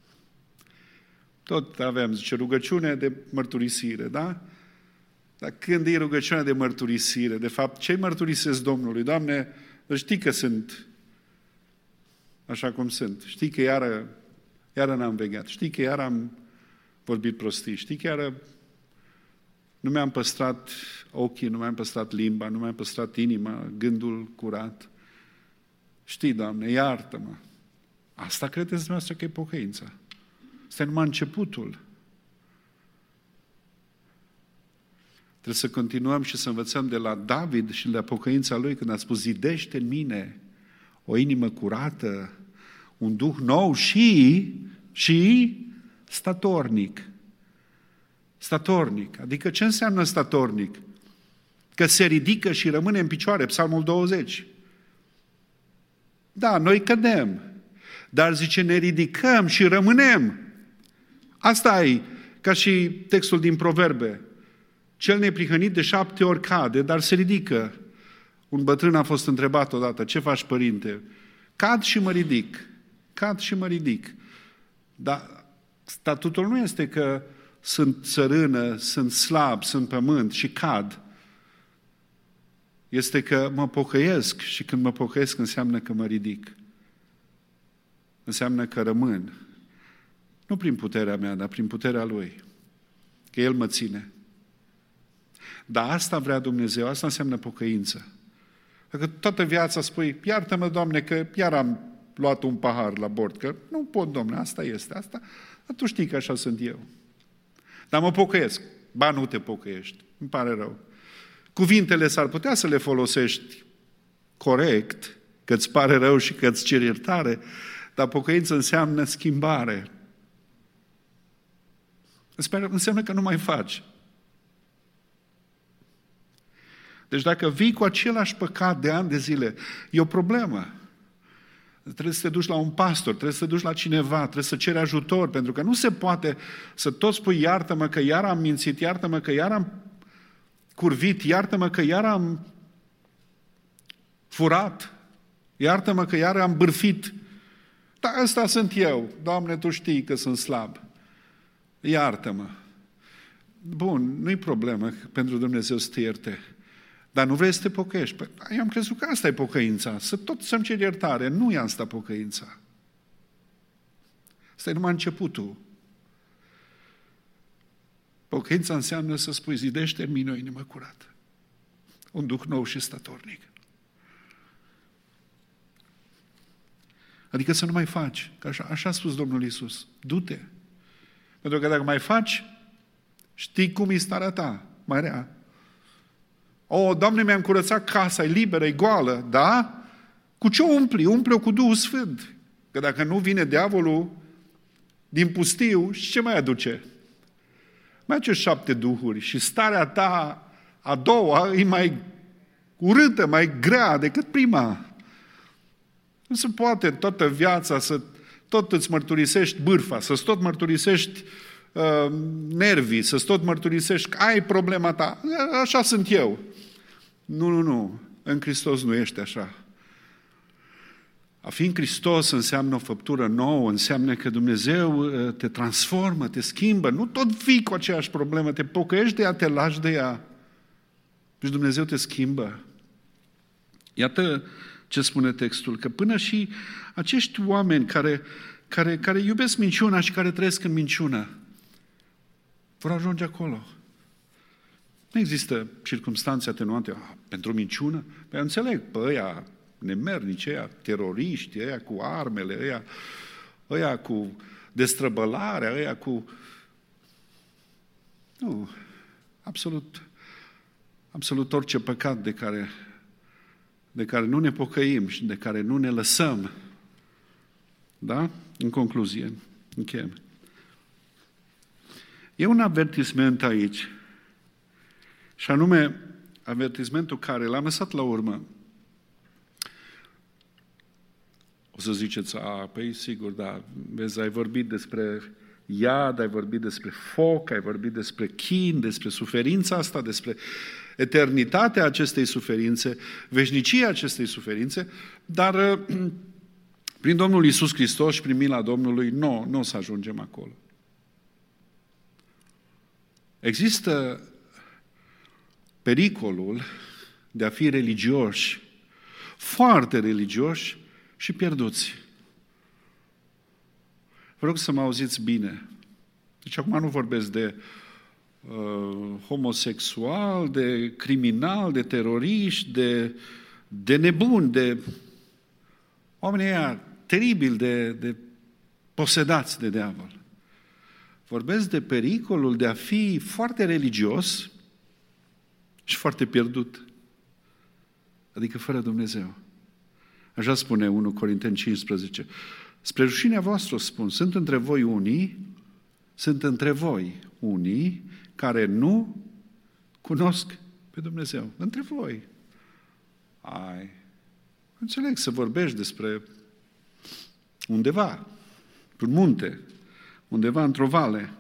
Tot avem, zice, rugăciune de mărturisire, da? Dar când e rugăciunea de mărturisire, de fapt, ce mărturisesc Domnului? Doamne, știi că sunt așa cum sunt. Știi că iară, iară n-am vegat. Știi că iară am vorbit prostii. Știi că iară nu mi-am păstrat ochii, nu mi-am păstrat limba, nu mi-am păstrat inima, gândul curat. Știi, Doamne, iartă-mă. Asta credeți dumneavoastră că e pocăința. Asta e numai începutul. Trebuie să continuăm și să învățăm de la David și de la pocăința lui când a spus, zidește în mine o inimă curată, un duh nou și, și statornic. Statornic. Adică ce înseamnă statornic? Că se ridică și rămâne în picioare, Psalmul douăzeci. Da, noi cădem, dar zice, ne ridicăm și rămânem. Asta e ca și textul din Proverbe. Cel neprihănit de șapte ori cade, dar se ridică. Un bătrân a fost întrebat odată, ce faci, părinte? Cad și mă ridic. Cad și mă ridic. Dar statutul nu este că sunt țărână, sunt slab, sunt pământ și cad. Este că mă pocăiesc și când mă pocăiesc înseamnă că mă ridic. Înseamnă că rămân. Nu prin puterea mea, dar prin puterea Lui. Că El mă ține. Dar asta vrea Dumnezeu, asta înseamnă pocăință. Dacă toată viața spui, iartă-mă, Doamne, că iar am luat un pahar la bord, că nu pot, Doamne, asta este, asta, dar tu știi că așa sunt eu. Dar mă pocăiesc. Ba, nu te pocăiești. Îmi pare rău. Cuvintele s-ar putea să le folosești corect, că îți pare rău și că îți ceri iertare, dar pocăință înseamnă schimbare. Înseamnă că nu mai faci. Deci dacă vii cu același păcat de ani de zile, e o problemă. Trebuie să te duci la un pastor, trebuie să te duci la cineva, trebuie să ceri ajutor, pentru că nu se poate să tot spui iartă-mă că iar am mințit, iartă-mă că iar am curvit, iartă-mă că iar am furat, iartă-mă că iar am bârfit. Dar ăsta sunt eu, Doamne, Tu știi că sunt slab. Iartă-mă. Bun, nu-i problemă pentru Dumnezeu să te ierte. Dar nu vrei să te pocăiești. Păi, eu am crezut că asta e pocăința. Să tot să-mi cer iertare. Nu e asta pocăința. Asta e numai începutul. Pocăința înseamnă să spui, zidește în mine o inimă curată. Un duh nou și statornic. Adică să nu mai faci. Că așa, așa a spus Domnul Iisus. Du-te. Pentru că dacă mai faci, știi cum e starea ta. Mai rea. O, Doamne, mi-am curățat casa, e liberă, e goală, da? Cu ce o umpli? Umple-o cu Duhul Sfânt. Că dacă nu vine diavolul din pustiu, și ce mai aduce? Mai aduce șapte duhuri și starea ta a doua e mai urâtă, mai grea decât prima. Nu se poate toată viața să tot îți mărturisești bârfa, să-ți tot mărturisești uh, nervii, să-ți tot mărturisești că ai problema ta. Așa sunt eu. Nu, nu, nu. În Hristos nu ești așa. A fi în Hristos înseamnă o făptură nouă, înseamnă că Dumnezeu te transformă, te schimbă. Nu tot vii cu aceeași problemă, te pocăiești de ea, te lași de ea. Și Dumnezeu te schimbă. Iată ce spune textul, că până și acești oameni care, care, care iubesc minciuna și care trăiesc în minciună, vor ajunge acolo. Nu există circumstanțe atenuante ah, pentru minciună. Păi eu înțeleg, pe ăia nemernici, ăia teroriști, ăia cu armele, ăia, ăia cu destrăbălarea, ăia cu... Nu, absolut, absolut orice păcat de care, de care nu ne pocăim și de care nu ne lăsăm. Da? În concluzie, încheiem. E un avertisment aici, și anume avertismentul care l-am lăsat la urmă. O să ziceți, a, păi sigur, da, vezi, ai vorbit despre iad, ai vorbit despre foc, ai vorbit despre chin, despre suferința asta, despre eternitatea acestei suferințe, veșnicia acestei suferințe, dar prin Domnul Iisus Hristos și prin mila Domnului, nu, nu o să ajungem acolo. Există pericolul de a fi religioși, foarte religioși și pierduți. Vă rog să mă auziți bine. Deci acum nu vorbesc de uh, homosexual, de criminal, de teroriști, de, de nebuni, de oamenii ăia teribil de, de posedați de diavol. Vorbesc de pericolul de a fi foarte religios și foarte pierdut. Adică fără Dumnezeu. Așa spune unu Corinteni cincisprezece. Spre rușinea voastră spun, sunt între voi unii, sunt între voi unii care nu cunosc pe Dumnezeu. Între voi. Ai, înțeleg să vorbești despre undeva, pe un munte, undeva într-o vale.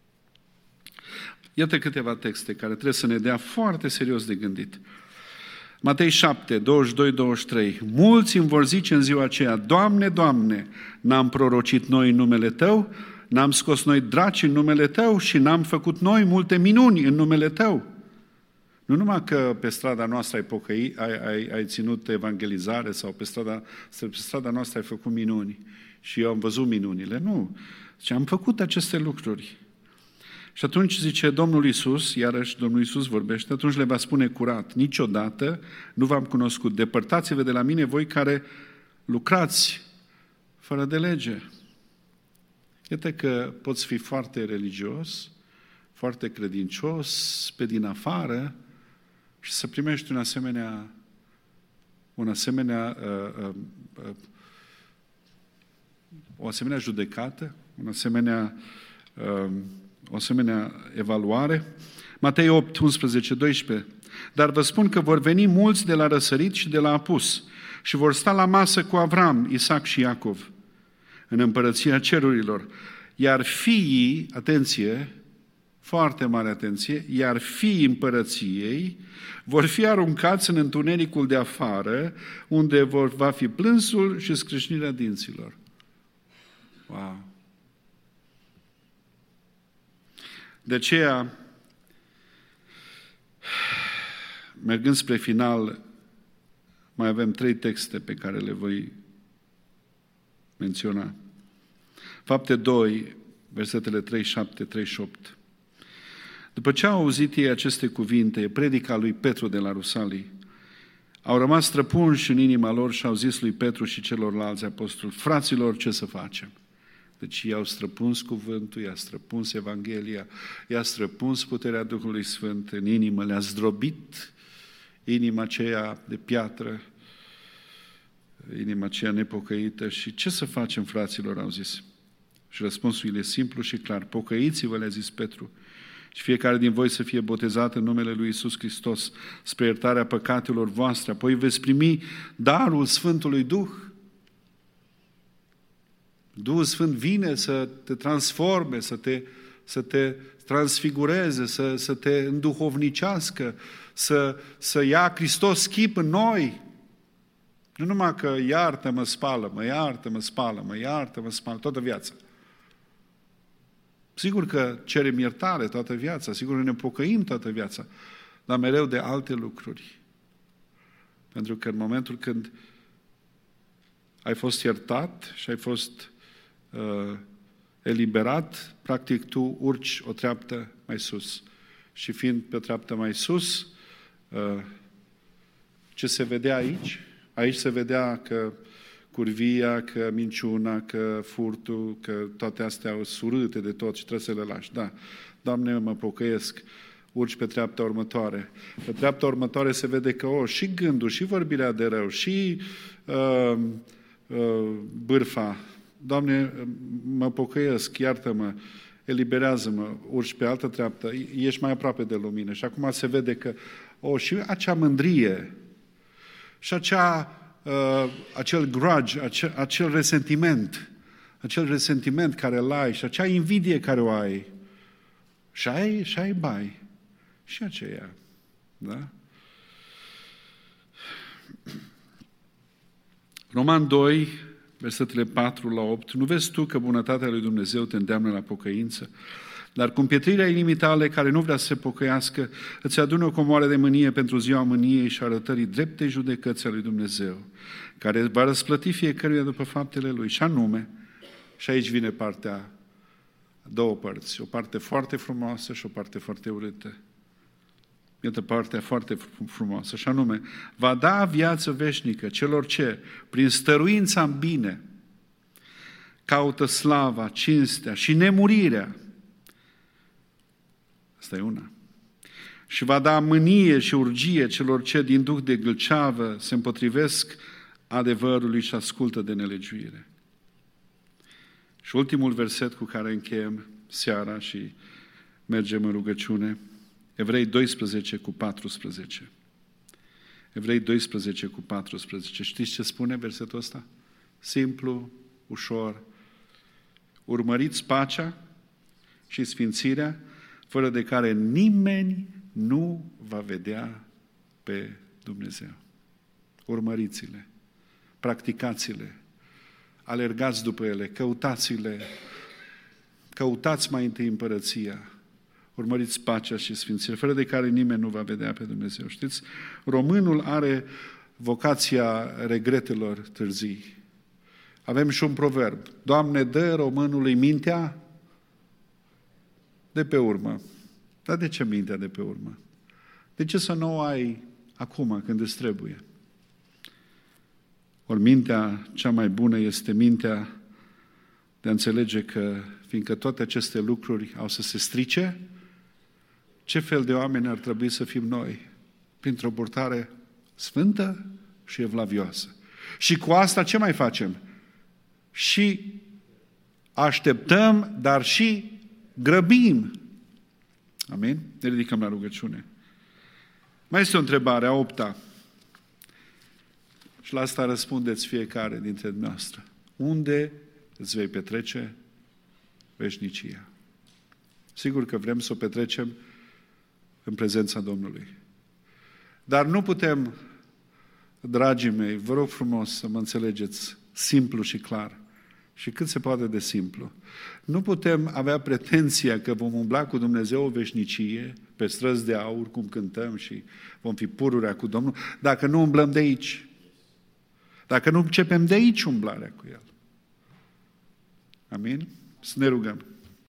Iată câteva texte care trebuie să ne dea foarte serios de gândit. Matei șapte, douăzeci și doi douăzeci și trei. Mulți îmi vor zice în ziua aceea: Doamne, Doamne, n-am prorocit noi în numele Tău, n-am scos noi draci în numele Tău și n-am făcut noi multe minuni în numele Tău. Nu numai că pe strada noastră ai, pocăi, ai, ai, ai ținut evangelizare sau pe strada, pe strada noastră ai făcut minuni și eu am văzut minunile. Nu. Zice, am făcut aceste lucruri. Și atunci zice Domnul Iisus, iarăși Domnul Iisus vorbește, atunci le va spune curat: niciodată nu v-am cunoscut. Depărtați-vă de la mine, voi care lucrați fără de lege. Iată că poți fi foarte religios, foarte credincios, pe din afară, și să primești un asemenea, un asemenea, uh, uh, uh, o asemenea judecată, un asemenea, uh, o asemenea evaluare. Matei opt, unsprezece, doisprezece. Dar vă spun că vor veni mulți de la răsărit și de la apus și vor sta la masă cu Avram, Isaac și Iacov în împărăția cerurilor. Iar fiii, atenție, foarte mare atenție, iar fiii împărăției vor fi aruncați în întunericul de afară, unde vor, va fi plânsul și scrâșnirea dinților. Wow! De aceea, mergând spre final, mai avem trei texte pe care le voi menționa. Fapte doi, versetele treizeci și șapte treizeci și opt. După ce au auzit ei aceste cuvinte, predica lui Petru de la Rusalii, au rămas străpunși în inima lor și au zis lui Petru și celorlalți apostoli: fraților, ce să facem? Deci i-au străpuns cuvântul, i-a străpuns Evanghelia, i-a străpuns puterea Duhului Sfânt în inimă, le-a zdrobit inima aceea de piatră, inima aceea nepocăită. Și ce să facem, fraților, au zis. Și răspunsul e simplu și clar: pocăiți-vă, le-a zis Petru, și fiecare din voi să fie botezat în numele lui Iisus Hristos spre iertarea păcatelor voastre, apoi veți primi darul Sfântului Duh. Duhul Sfânt vine să te transforme, să te, să te transfigureze, să, să te înduhovnicească, să, să ia Hristos chip în noi. Nu numai că iartă-mă, spală-mă, iartă-mă, spală-mă, iartă-mă, spală toată viața. Sigur că cerem iertare toată viața, sigur că ne pocăim toată viața, dar mereu de alte lucruri. Pentru că în momentul când ai fost iertat și ai fost uh, eliberat, practic tu urci o treaptă mai sus. Și fiind pe o treaptă mai sus, uh, ce se vedea aici? Aici se vedea că curvia, că minciuna, că furtul, că toate astea au surâte de tot și trebuie să le lași. Da, Doamne, mă pocăiesc, urci pe treapta următoare. Pe treapta următoare se vede că, o, și gândul, și vorbirea de rău, și uh, uh, bârfa. Doamne, mă pocăiesc, iartă-mă, eliberează-mă, urci pe altă treaptă, ești mai aproape de lumină. Și acum se vede că, o, și acea mândrie, și acea Uh, acel grudge, acel, acel resentiment, acel resentiment care îl ai și acea invidie care o ai, și ai, și ai bai, și aceea, da? Roman doi, versetele patru la opt, nu vezi tu că bunătatea lui Dumnezeu te îndeamnă la pocăință? Dar cu împietrirea inimii tale, care nu vrea să se pocăiască, îți adună o comoară de mânie pentru ziua mâniei și arătării dreptei judecăți a lui Dumnezeu, care va răsplăti fiecăruia după faptele lui. Și anume, și aici vine partea, două părți, o parte foarte frumoasă și o parte foarte urâtă. Iată partea foarte frumoasă, și anume, va da viață veșnică celor ce, prin stăruința în bine, caută slava, cinstea și nemurirea. Asta e una. Și va da mânie și urgie celor ce din duh de gâlceavă se împotrivesc adevărului și ascultă de nelegiuire. Și ultimul verset cu care încheiem seara și mergem în rugăciune. Evrei doisprezece cu paisprezece. Evrei doisprezece cu paisprezece. Știți ce spune versetul ăsta? Simplu, ușor. Urmăriți pacea și sfințirea, fără de care nimeni nu va vedea pe Dumnezeu. Urmăriți-le, practicați-le, alergați după ele, căutați-le, căutați mai întâi împărăția, urmăriți pacea și sfințirea, fără de care nimeni nu va vedea pe Dumnezeu. Știți, românul are vocația regretelor târzii. Avem și un proverb. Doamne, dă românului mintea de pe urmă. Dar de ce mintea de pe urmă? De ce să nu o ai acum, când îți trebuie? Ori mintea cea mai bună este mintea de a înțelege că, fiindcă toate aceste lucruri au să se strice, ce fel de oameni ar trebui să fim noi? Printr-o purtare sfântă și evlavioasă. Și cu asta ce mai facem? Și așteptăm, dar și grăbim. Amin? Ne ridicăm la rugăciune. Mai este o întrebare, a opta. Și la asta răspundeți fiecare dintre noastre. Unde îți vei petrece veșnicia? Sigur că vrem să o petrecem în prezența Domnului. Dar nu putem, dragii mei, vă rog frumos să mă înțelegeți simplu și clar și cât se poate de simplu. Nu putem avea pretenția că vom umbla cu Dumnezeu o veșnicie pe străzi de aur, cum cântăm și vom fi pururea cu Domnul, dacă nu umblăm de aici. Dacă nu începem de aici umblarea cu El. Amin? Să ne rugăm.